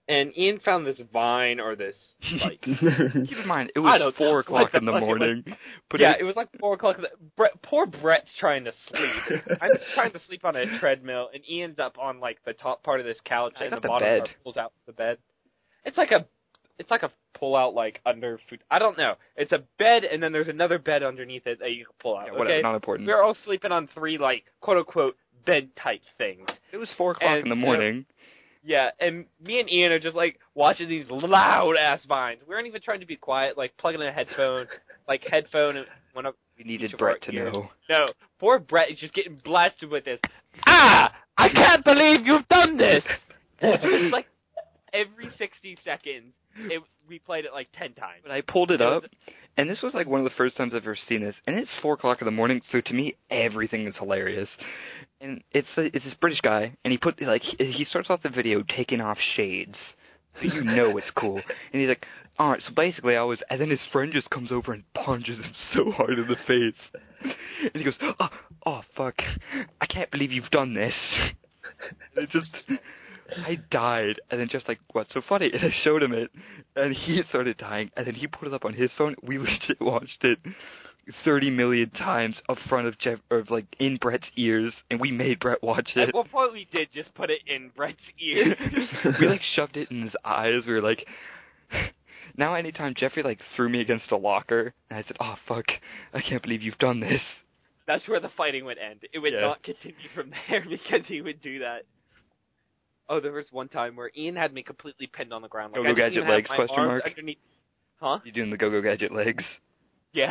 and Ian found this vine or this, like... Keep in mind, it was 4 o'clock in the morning. But it was like 4 o'clock. Poor Brett's trying to sleep. I'm just trying to sleep on a treadmill, and Ian's up on, like, the top part of this couch, and the bottom part pulls out the bed. It's like a pull-out, like, under food. I don't know. It's a bed, and then there's another bed underneath it that you can pull out, whatever, not important. We're all sleeping on 3, like, quote-unquote, bed-type things. It was 4 o'clock in the morning. Yeah, and me and Ian are just, like, watching these loud-ass vines. We weren't even trying to be quiet, like, plugging in a headphone, and one of... We needed Brett to know. No, poor Brett is just getting blasted with this. Ah! I can't believe you've done this! It's like, every 60 seconds, we played it, like, 10 times. But I pulled it up, and this was, like, one of the first times I've ever seen this, and it's 4 o'clock in the morning, so to me, everything is hilarious. And it's this British guy, and he starts off the video taking off shades, so you know it's cool. And he's like, alright, so basically and then his friend just comes over and punches him so hard in the face. And he goes, oh fuck, I can't believe you've done this. And I died, and then just like, what's so funny? And I showed him it, and he started dying, and then he put it up on his phone. We legit watched it 30 million times up front of Jeff, or like in Brett's ears, and we made Brett watch it. At one point we did just put it in Brett's ears. We like shoved it in his eyes. We were like, now anytime Jeffrey like threw me against a locker, and I said, oh fuck, I can't believe you've done this. That's where the fighting would end. It would not continue from there because he would do that. Oh, there was one time where Ian had me completely pinned on the ground. Like, Go-Go Gadget legs, question mark? Underneath. Huh? You doing the Go-Go Gadget legs? Yeah.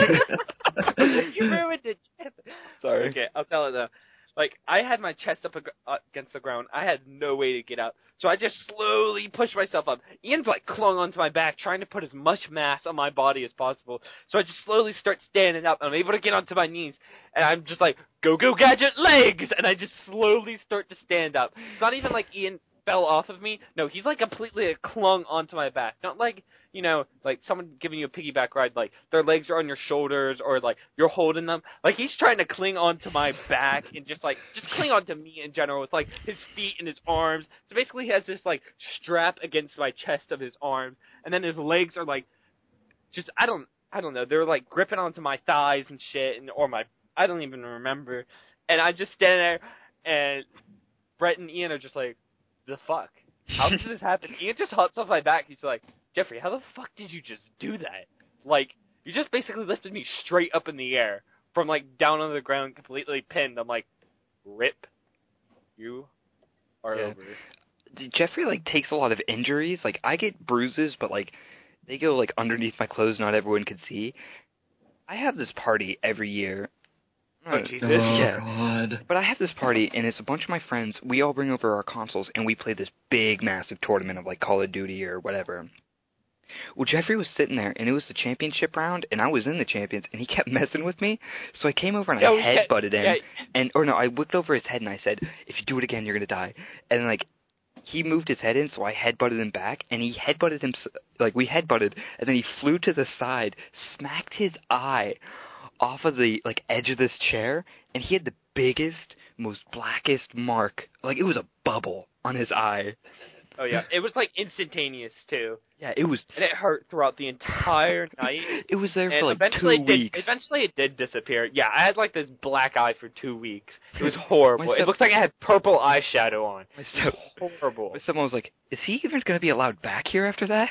You ruined it, Jeff. Sorry. Okay, I'll tell it though. Like, I had my chest up against the ground. I had no way to get out. So I just slowly pushed myself up. Ian's like clung onto my back, trying to put as much mass on my body as possible. So I just slowly start standing up. I'm able to get onto my knees. And I'm just like, Go-Go Gadget legs! And I just slowly start to stand up. It's not even like Ian fell off of me. No, he's like completely clung onto my back. Not like, you know, like someone giving you a piggyback ride, like their legs are on your shoulders or like you're holding them. Like he's trying to cling onto my back and just cling onto me in general with like his feet and his arms. So basically he has this like strap against my chest of his arms, and then his legs are like just I don't know, they're like gripping onto my thighs and shit, I don't even remember. And I just stand there, and Brett and Ian are just like, the fuck? How did this happen? Ian just hops off my back. He's like, Jeffrey, how the fuck did you just do that? Like, you just basically lifted me straight up in the air from, like, down on the ground, completely pinned. I'm like, rip. You are over. Jeffrey, like, takes a lot of injuries. Like, I get bruises, but, like, they go, like, underneath my clothes, not everyone can see. I have this party every year. Oh, Jesus. Yeah. God. But I have this party, and it's a bunch of my friends. We all bring over our consoles, and we play this big, massive tournament of, like, Call of Duty or whatever. Well, Jeffrey was sitting there, and it was the championship round, and I was in the champions, and he kept messing with me. So I came over, and I headbutted him. Yeah. I looked over his head, and I said, if you do it again, you're going to die. And, like, he moved his head in, so I headbutted him back, and he headbutted him, like, we headbutted, and then he flew to the side, smacked his eye off of the, like, edge of this chair, and he had the biggest, most blackest mark. Like, it was a bubble on his eye. Oh, yeah. It was, like, instantaneous, too. Yeah, it was... And it hurt throughout the entire night. It was there for, like, 2 weeks. Eventually it did disappear. Yeah, I had, like, this black eye for 2 weeks. It was horrible. It looked like I had purple eyeshadow on. It was horrible. Someone was like, is he even going to be allowed back here after that?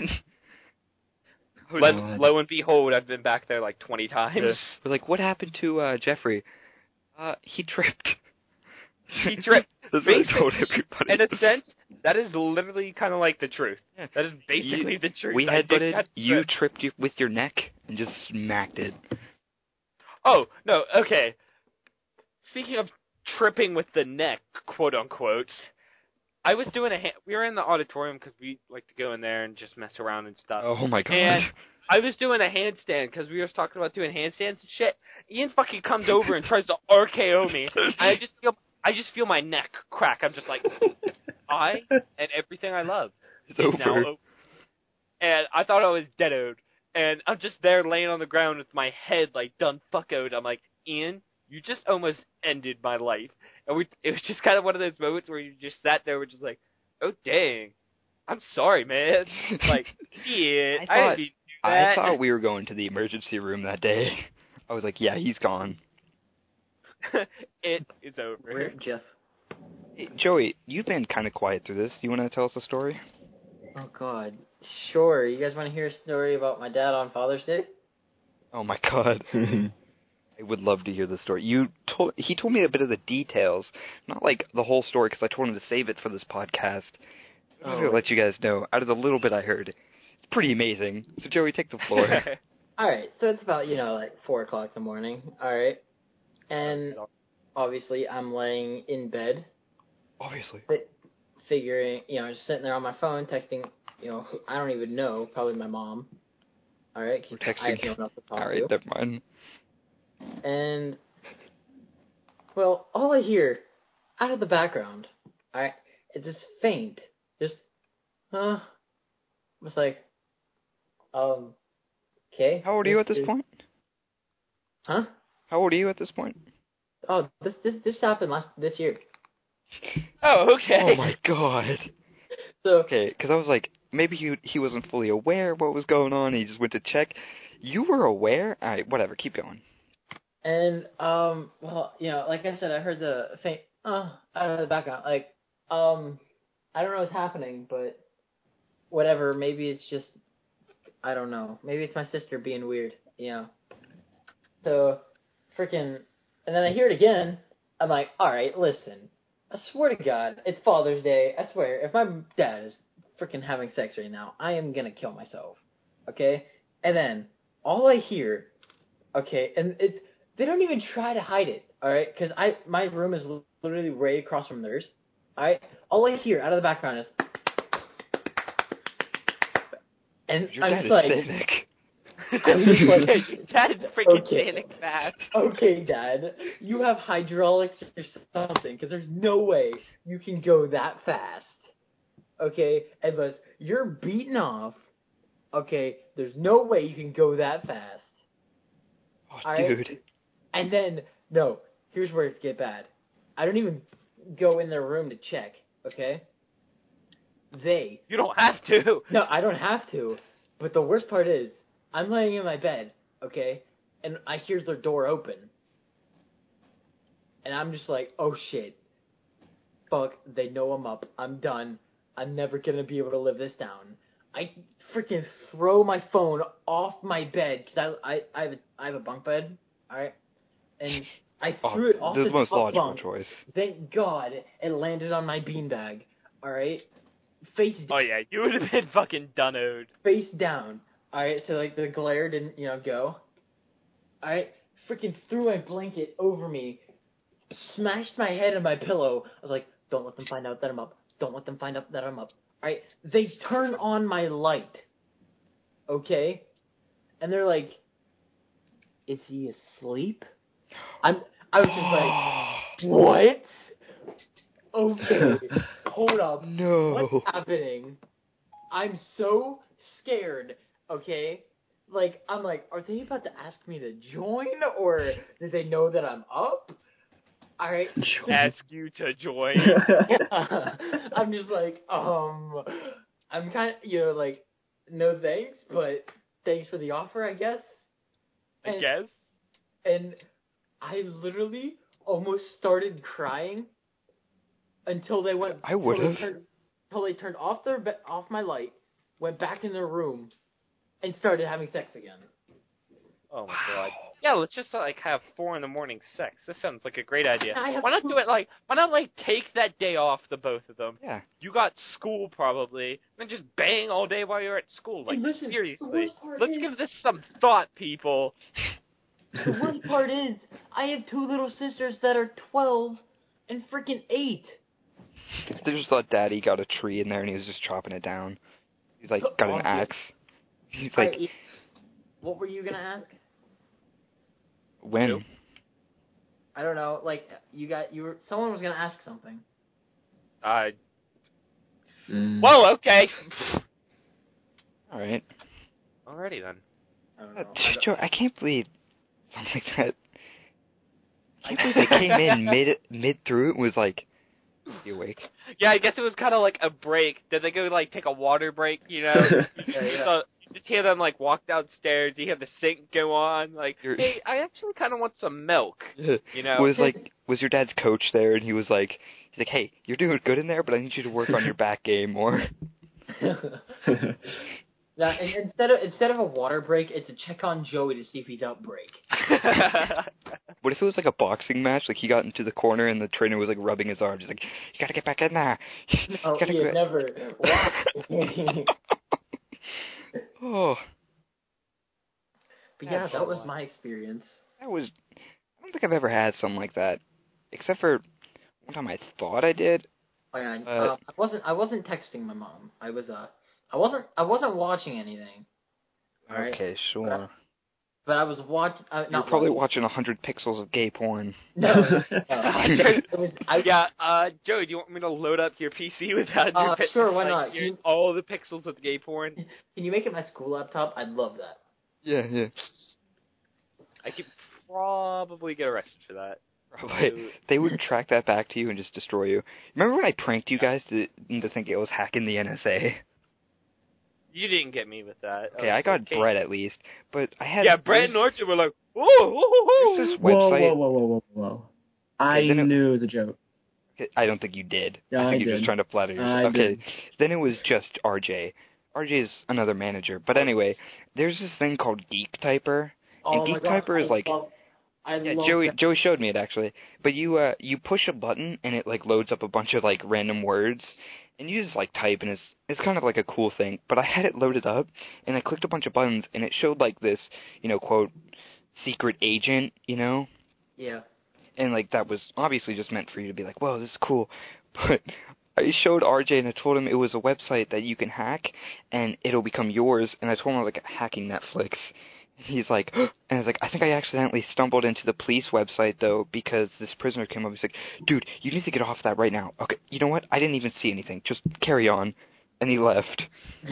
Lo and behold, I've been back there, like, 20 times. Yeah. We're like, what happened to Jeffrey? He tripped. He tripped. That's what I told everybody. In a sense, that is literally kind of like the truth. Yeah. That is basically the truth. We headbutted, you tripped with your neck and just smacked it. Oh, no, okay. Speaking of tripping with the neck, quote unquote, I was doing we were in the auditorium because we like to go in there and just mess around and stuff. Oh my god. And I was doing a handstand because we were talking about doing handstands and shit. Ian fucking comes over and tries to RKO me. And I just feel my neck crack. I'm just like, I and everything I love is now over. And I thought I was dead-oed. And I'm just there laying on the ground with my head like done fuckoed. I'm like, Ian, you just almost ended my life. And it was just kind of one of those moments where you just sat there, we're just like, oh dang, I'm sorry, man. Like, shit, I I didn't mean to do I that. thought we were going to the emergency room that day. I was like, yeah, he's gone. It is over. Rip Jeff. Hey, Joey, you've been kind of quiet through this. You want to tell us a story? Oh God. Sure. You guys want to hear a story about my dad on Father's Day? Oh my God. I would love to hear the story. He told me a bit of the details, not like the whole story, because I told him to save it for this podcast. I'm just gonna let you guys know. Out of the little bit I heard, it's pretty amazing. So Joey, take the floor. All right. So it's about like 4:00 in the morning. All right. And obviously I'm laying in bed. Obviously. Figuring, just sitting there on my phone texting, I don't even know, probably my mom. All right. We're texting. I have no one else to talk All right, to. never mind. And, well, all I hear out of the background, it's just faint. Just, it's like, okay. How old are you at this point? Huh? How old are you at this point? Oh, this happened this year. Oh, okay. Oh my God. So, Okay, because I was like, maybe he wasn't fully aware of what was going on. He just went to check. You were aware? All right, whatever. Keep going. and, well, like I said, I heard the faint, out of the background. Like, I don't know what's happening, but whatever. Maybe it's just, I don't know. Maybe it's my sister being weird, So, freaking, and then I hear it again. I'm like, alright, listen. I swear to God, it's Father's Day. I swear, if my dad is freaking having sex right now, I am gonna kill myself. Okay? And then, all I hear, okay, and they don't even try to hide it, alright? Because my room is literally right across from theirs. Alright? All I hear out of the background is, and Your I'm dad just is like, Cynic. I'm just like, That is freaking Okay. panic fast. okay, Dad, you have hydraulics or something, because there's no way you can go that fast. Okay, and but you're beaten off. Okay, there's no way you can go that fast. Oh, Alright? dude. And then, no, here's where it gets bad. I don't even go in their room to check, okay? You don't have to. No, I don't have to. But the worst part is, I'm laying in my bed, okay? And I hear their door open. And I'm just like, oh shit. Fuck, they know I'm up. I'm done. I'm never gonna be able to live this down. I freaking throw my phone off my bed, because I have a bunk bed, alright? And I threw it off the this most logical bunk. choice. Thank God it landed on my beanbag, alright? Face Oh yeah, you would have been fucking done-oed. face down. Alright, so like the glare didn't, go. Alright, freaking threw my blanket over me, smashed my head in my pillow. I was like, don't let them find out that I'm up. Don't let them find out that I'm up. Alright, they turn on my light. Okay? And they're like, is he asleep? I was just like, what? Okay, hold up. No. What's happening? I'm so scared, okay? Like, I'm like, are they about to ask me to join, or did they know that I'm up? Alright. Ask you to join. I'm just like, I'm kind of, like, no thanks, but thanks for the offer, I guess. I guess. And I literally almost started crying until they went. I would have. Until they turned off off my light, went back in their room, and started having sex again. Oh my God. Yeah, let's just have 4 a.m. sex. This sounds like a great idea. I have Why not two- do it why not take that day off, the both of them? Yeah. You got school probably, and just bang all day while you're at school. Like, Hey, listen, the seriously. worst part Let's is- give this some thought, people. The worst part is, I have two little sisters that are 12 and freaking 8. They just thought Daddy got a tree in there and he was just chopping it down. He's like, got an axe. He's like, What were you gonna ask? when? Nope. I don't know. Like someone was gonna ask something. Well, okay. All right. Alrighty then. I don't know. Joe, I can't believe something like that. I can't believe they came in mid through it and was like, Is he awake? Yeah, I guess it was kind of like a break. Did they go like take a water break? You know, So you just hear them like walk downstairs. You hear the sink go on. Like, hey, I actually kind of want some milk. Yeah. You know, Was your dad's coach there? And he's like, hey, you're doing good in there, but I need you to work on your back game more. Now, instead of a water break, it's a check on Joey to see if he's out break. What if it was like a boxing match? Like he got into the corner and the trainer was like rubbing his arm, just like, you gotta get back in there. Oh, yeah, never. Wow. Oh. But yeah, that was my experience. I don't think I've ever had something like that, except for one time I thought I did. Oh yeah, I wasn't texting my mom. I wasn't watching anything. All right? Okay, sure. But I was watching. You're probably watching 100 pixels of gay porn. No. Joey, do you want me to load up your PC with that? Sure, why not? All the pixels of the gay porn. Can you make it my school laptop? I'd love that. Yeah. I could probably get arrested for that. Probably. They would track that back to you and just destroy you. Remember when I pranked you guys into thinking I was hacking the NSA? You didn't get me with that. Okay, I got Brett at least, but I had... Yeah, Brett and Archie were like, whoa. There's this website... Whoa. I knew it was a joke. I don't think you did. Yeah, I think I you're just trying to flatter yourself. Okay, then it was just RJ. RJ is another manager. But anyway, there's this thing called Geek Typer. And Geek Typer is like... Joey showed me it actually. But you push a button and it like loads up a bunch of like random words, and you just like type, and it's kind of like a cool thing. But I had it loaded up and I clicked a bunch of buttons and it showed like this, quote, secret agent, Yeah. And like that was obviously just meant for you to be like, whoa, this is cool. But I showed RJ and I told him it was a website that you can hack and it'll become yours. And I told him I was like hacking Netflix. He's like, and I was like, I think I accidentally stumbled into the police website, though, because this prisoner came up. He's like, dude, you need to get off that right now. Okay, you know what? I didn't even see anything. Just carry on. And he left.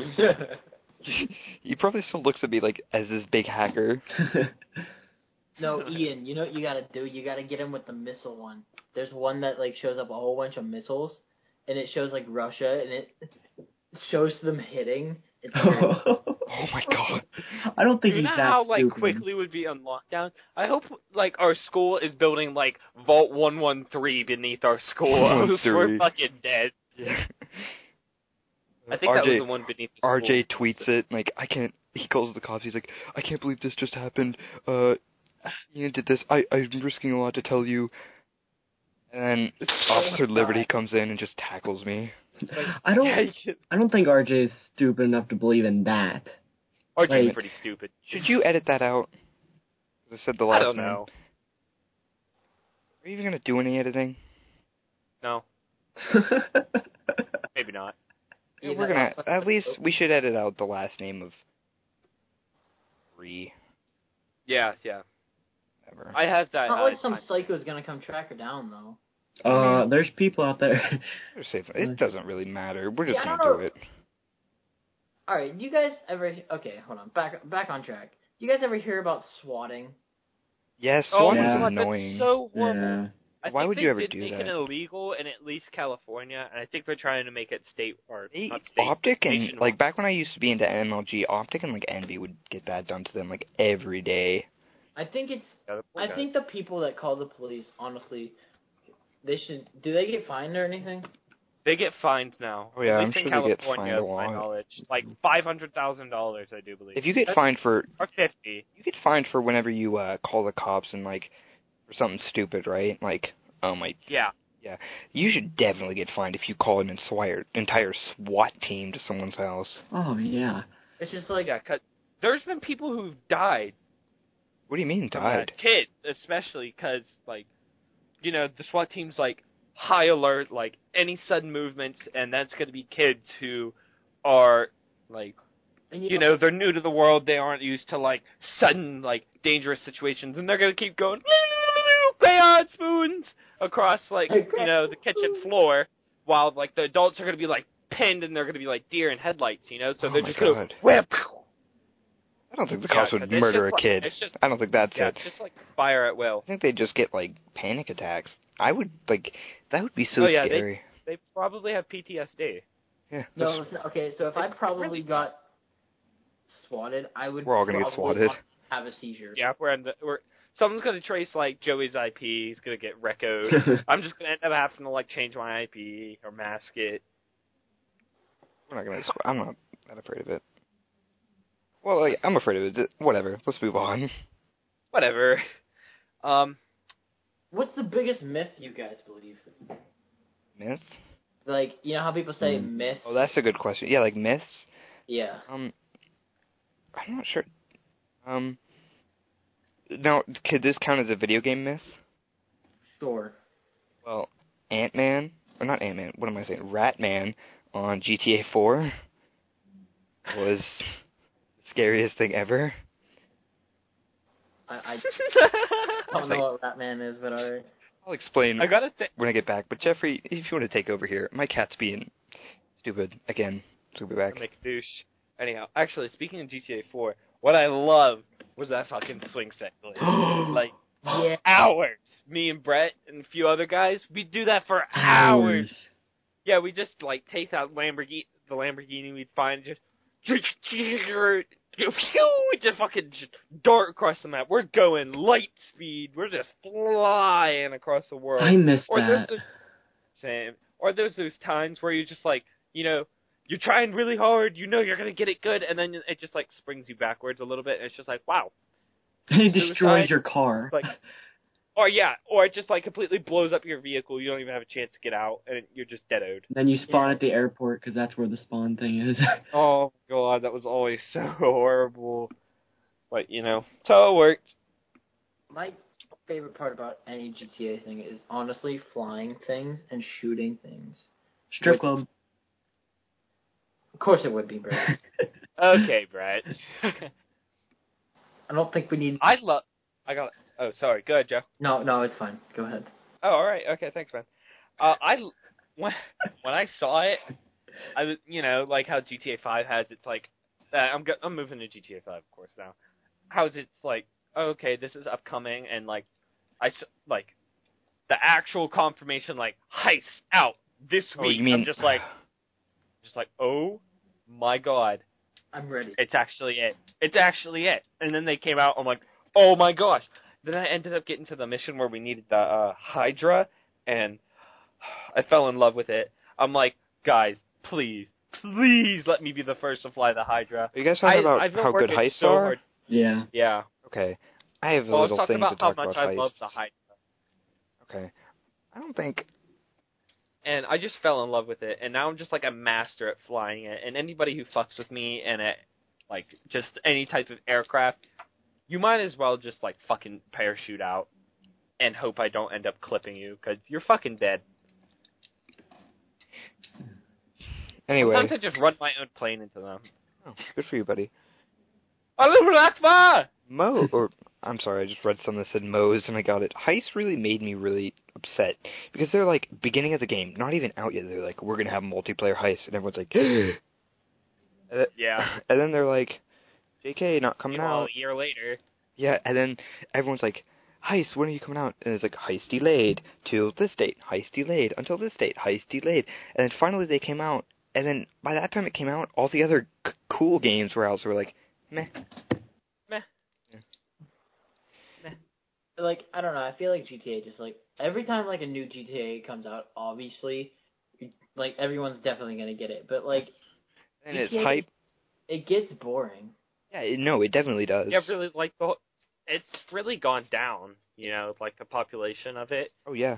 He probably still looks at me like as this big hacker. No, Ian, you know what you gotta do? You gotta get him with the missile one. There's one that like shows up a whole bunch of missiles, and it shows like Russia, and it shows them hitting. It's Oh my god! I don't think he's that how stupid. quickly would be on lockdown. I hope like our school is building like Vault 113 beneath our school. We're fucking dead. Yeah. I think that was the one beneath the school. RJ tweets it like, I can't. He calls the cops. He's like, I can't believe this just happened. Ian did this. I'm risking a lot to tell you. And then Officer Liberty comes in and just tackles me. I don't think RJ is stupid enough to believe in that. RJ's pretty stupid. Should you edit that out? As I said the last I don't know. Are you even going to do any editing? No. Maybe not. Yeah, we're going to... At least we should edit out the last name of... Bree. Yeah. Whatever. I have that. Not like some psycho's gonna come track her down, though. There's people out there. It doesn't really matter. We're just gonna do it. Alright, you guys ever... Okay, hold on. Back on track. You guys ever hear about swatting? Yes, swatting is annoying. That's so horrible. Yeah. Why would you ever do that? They did make it illegal in at least California, and I think they're trying to make it state or not state. Optic and like back when I used to be into MLG, Optic and like Envy would get that done to them like every day. I think the people that call the police, honestly, they should. Do they get fined or anything? They get fined now. Oh yeah, at I'm least sure in they get California, fined a lot. my knowledge, like $500,000, I do believe. If you get fined for or 50, you get fined for whenever you call the cops and like for something stupid, right? Like, oh my. Yeah. Yeah, you should definitely get fined if you call an entire SWAT team to someone's house. Oh yeah. It's just like cause there's been people who've died. What do you mean died? Kids, especially, because like, the SWAT team's like high alert, like any sudden movements, and that's going to be kids who are like, they're new to the world. They aren't used to like sudden like dangerous situations, and they're going to keep going crayon spoons across like the kitchen floor, while like the adults are going to be like pinned, and they're going to be like deer in headlights, so they're just going to whip. I don't think the cops would murder a kid. I don't think that's it. It's just like fire at will. I think they'd just get like panic attacks. I would that would be so scary. they probably have PTSD. Yeah. No, okay. So if I It's probably really got swatted, I would. We're all gonna get probably swatted. have a seizure. Yeah, someone's gonna trace like Joey's IP. He's gonna get recoed. I'm just gonna end up having to like change my IP or mask it. We're not gonna. I'm not that afraid of it. Well, like, I'm afraid of it. Whatever. Let's move on. Whatever. What's the biggest myth you guys believe? Myth? Like, you know how people say myth? Oh, that's a good question. Yeah, like myths. Yeah. I'm not sure. Now, could this count as a video game myth? Sure. Well, Ant-Man, or not Ant-Man, what am I saying? Rat-Man on GTA 4 was the scariest thing ever. I don't know what Ratman is, but alright. I'll explain I gotta when I get back. But Jeffrey, if you want to take over here, my cat's being stupid again. So we'll be back. make a douche. Anyhow, actually, speaking of GTA 4, what I loved was that fucking swing set glitch. Like, Yeah. hours. Me and Brett and a few other guys, we do that for hours. Yeah, we just like take out the Lamborghini we'd find, just fucking just dart across the map. We're going light speed. We're just flying across the world. I missed that. Same. Or there's those times where you're just like, you know, you're trying really hard, you know you're gonna get it good, and then it just like springs you backwards a little bit, and it's just like, wow. And it destroys Suicide, your car. Like, or it just like completely blows up your vehicle. You don't even have a chance to get out, and you're just dead-oed. Then you spawn at the airport because that's where the spawn thing is. Oh god, that was always so horrible. But you know, so it worked. My favorite part about any GTA thing is honestly flying things and shooting things. Strip club. Of course it would be, Brett. Okay, Brett. I don't think we need... Oh, sorry. Go ahead, Joe. No, it's fine. Go ahead. Oh, all right. Okay, thanks, man. When I saw it, I was, you know, like how GTA 5 has, it's like, I'm moving to GTA 5, of course, now. How is it like, oh, okay, this is upcoming, and like, like, the actual confirmation, like, heist out this week. You mean... I'm just like, oh my god. I'm ready. It's actually it. And then they came out, I'm like, oh my gosh. Then I ended up getting to the mission where we needed the Hydra, and I fell in love with it. I'm like, guys, please let me be the first to fly the Hydra. Are you guys talking about how good heists are? Hard. Yeah. Yeah. Okay. I have a Well, little I was thing talking to talk about about how much heists. I love the Hydra. Okay. I don't think... And I just fell in love with it, and now I'm just like a master at flying it. And anybody who fucks with me and it, like just any type of aircraft, you might as well just like fucking parachute out and hope I don't end up clipping you, because you're fucking dead. Anyway. Sometimes I just run my own plane into them. Oh, good for you, buddy. Allahu Akbar! I'm sorry, I just read something that said Moe's and I got it. Heist really made me really upset. Because they're like, beginning of the game, not even out yet, they're like, we're gonna have multiplayer heist, and everyone's like, yeah. And then they're like, JK, not coming out. A year later. Yeah, and then everyone's like, heist, when are you coming out? And it's like, heist delayed till this date, heist delayed until this date, heist delayed. And then finally they came out, and then by that time it came out, all the other cool games were out, so we're like, meh. Like, I don't know, I feel like GTA just, like, every time, like, a new GTA comes out, obviously, like, everyone's definitely gonna get it, but, like, And GTA, it's hype. It gets boring. Yeah, no, it definitely does. Yeah, really, like, it's really gone down, you know, like, the population of it. Oh, yeah.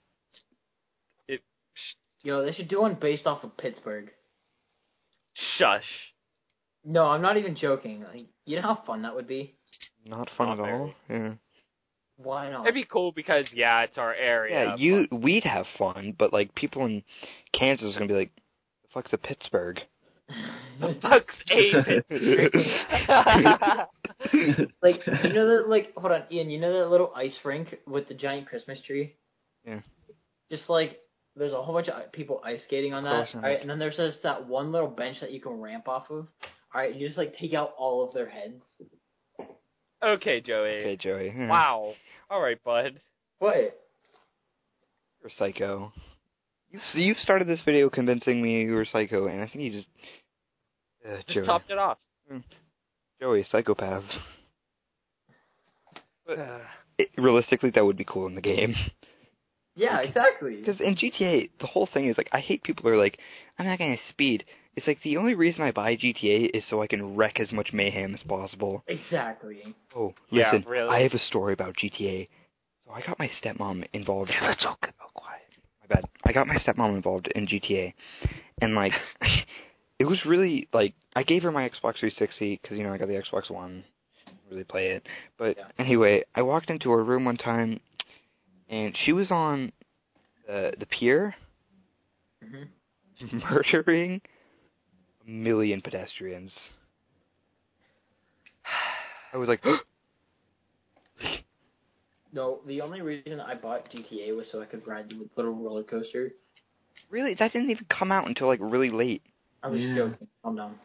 Yo, they should do one based off of Pittsburgh. Shush. No, I'm not even joking. Like, you know how fun that would be? Not fun Not at all. Yeah. Why not? It'd be cool because, yeah, it's our area. Yeah, we'd have fun, but, like, people in Kansas are gonna be like, the fuck's a Pittsburgh? The fuck's a Pittsburgh? Like, you know that, like, hold on, Ian, you know that little ice rink with the giant Christmas tree? Yeah. Just, like, there's a whole bunch of people ice skating on that, alright, and then there's just that one little bench that you can ramp off of, alright, you just, like, take out all of their heads. Okay, Joey. Okay, Joey. Yeah. Wow. Alright, bud. What? You're a psycho. You've started this video convincing me you were psycho, and I think you just... Just Joey. topped it off. Joey, psychopath. But realistically, that would be cool in the game. Yeah, exactly. Because in GTA, the whole thing is, like, I hate people who are like, I'm not going to speed. It's like, the only reason I buy GTA is so I can wreck as much mayhem as possible. Exactly. Oh, Yeah, listen, really. I have a story about GTA. So I got my stepmom involved. Yeah, that's all good. Oh, quiet. My bad. I got my stepmom involved in GTA. And, like, it was really, like, I gave her my Xbox 360, because, you know, I got the Xbox One. Really play it. But anyway, I walked into her room one time, and she was on the pier, murdering a million pedestrians. I was like, No, the only reason I bought GTA was so I could ride the little roller coaster. really? That didn't even come out until, like, really late. I was joking. Calm down.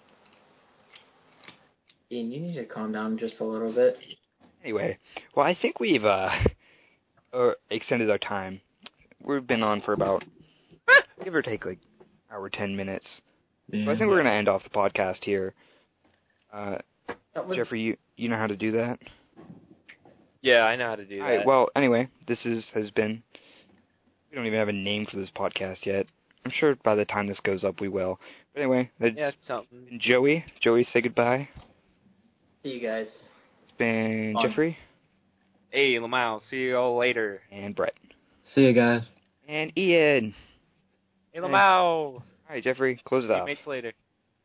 Ian, you need to calm down just a little bit. Anyway, well, I think we've extended our time. We've been on for about, give or take, like, hour 10 minutes. Yeah. So I think we're going to end off the podcast here. Was... Jeffrey, you know how to do that? Yeah, I know how to do that. All right, well, anyway, this has been... We don't even have a name for this podcast yet. I'm sure by the time this goes up, we will. But anyway, it's something. Been Joey. Joey, say goodbye. See you guys. It's been Jeffrey. Hey, Lamau. See you all later. And Brett. See you guys. And Ian. Hey, Lamau. All right, Jeffrey, close it off. Teammates later.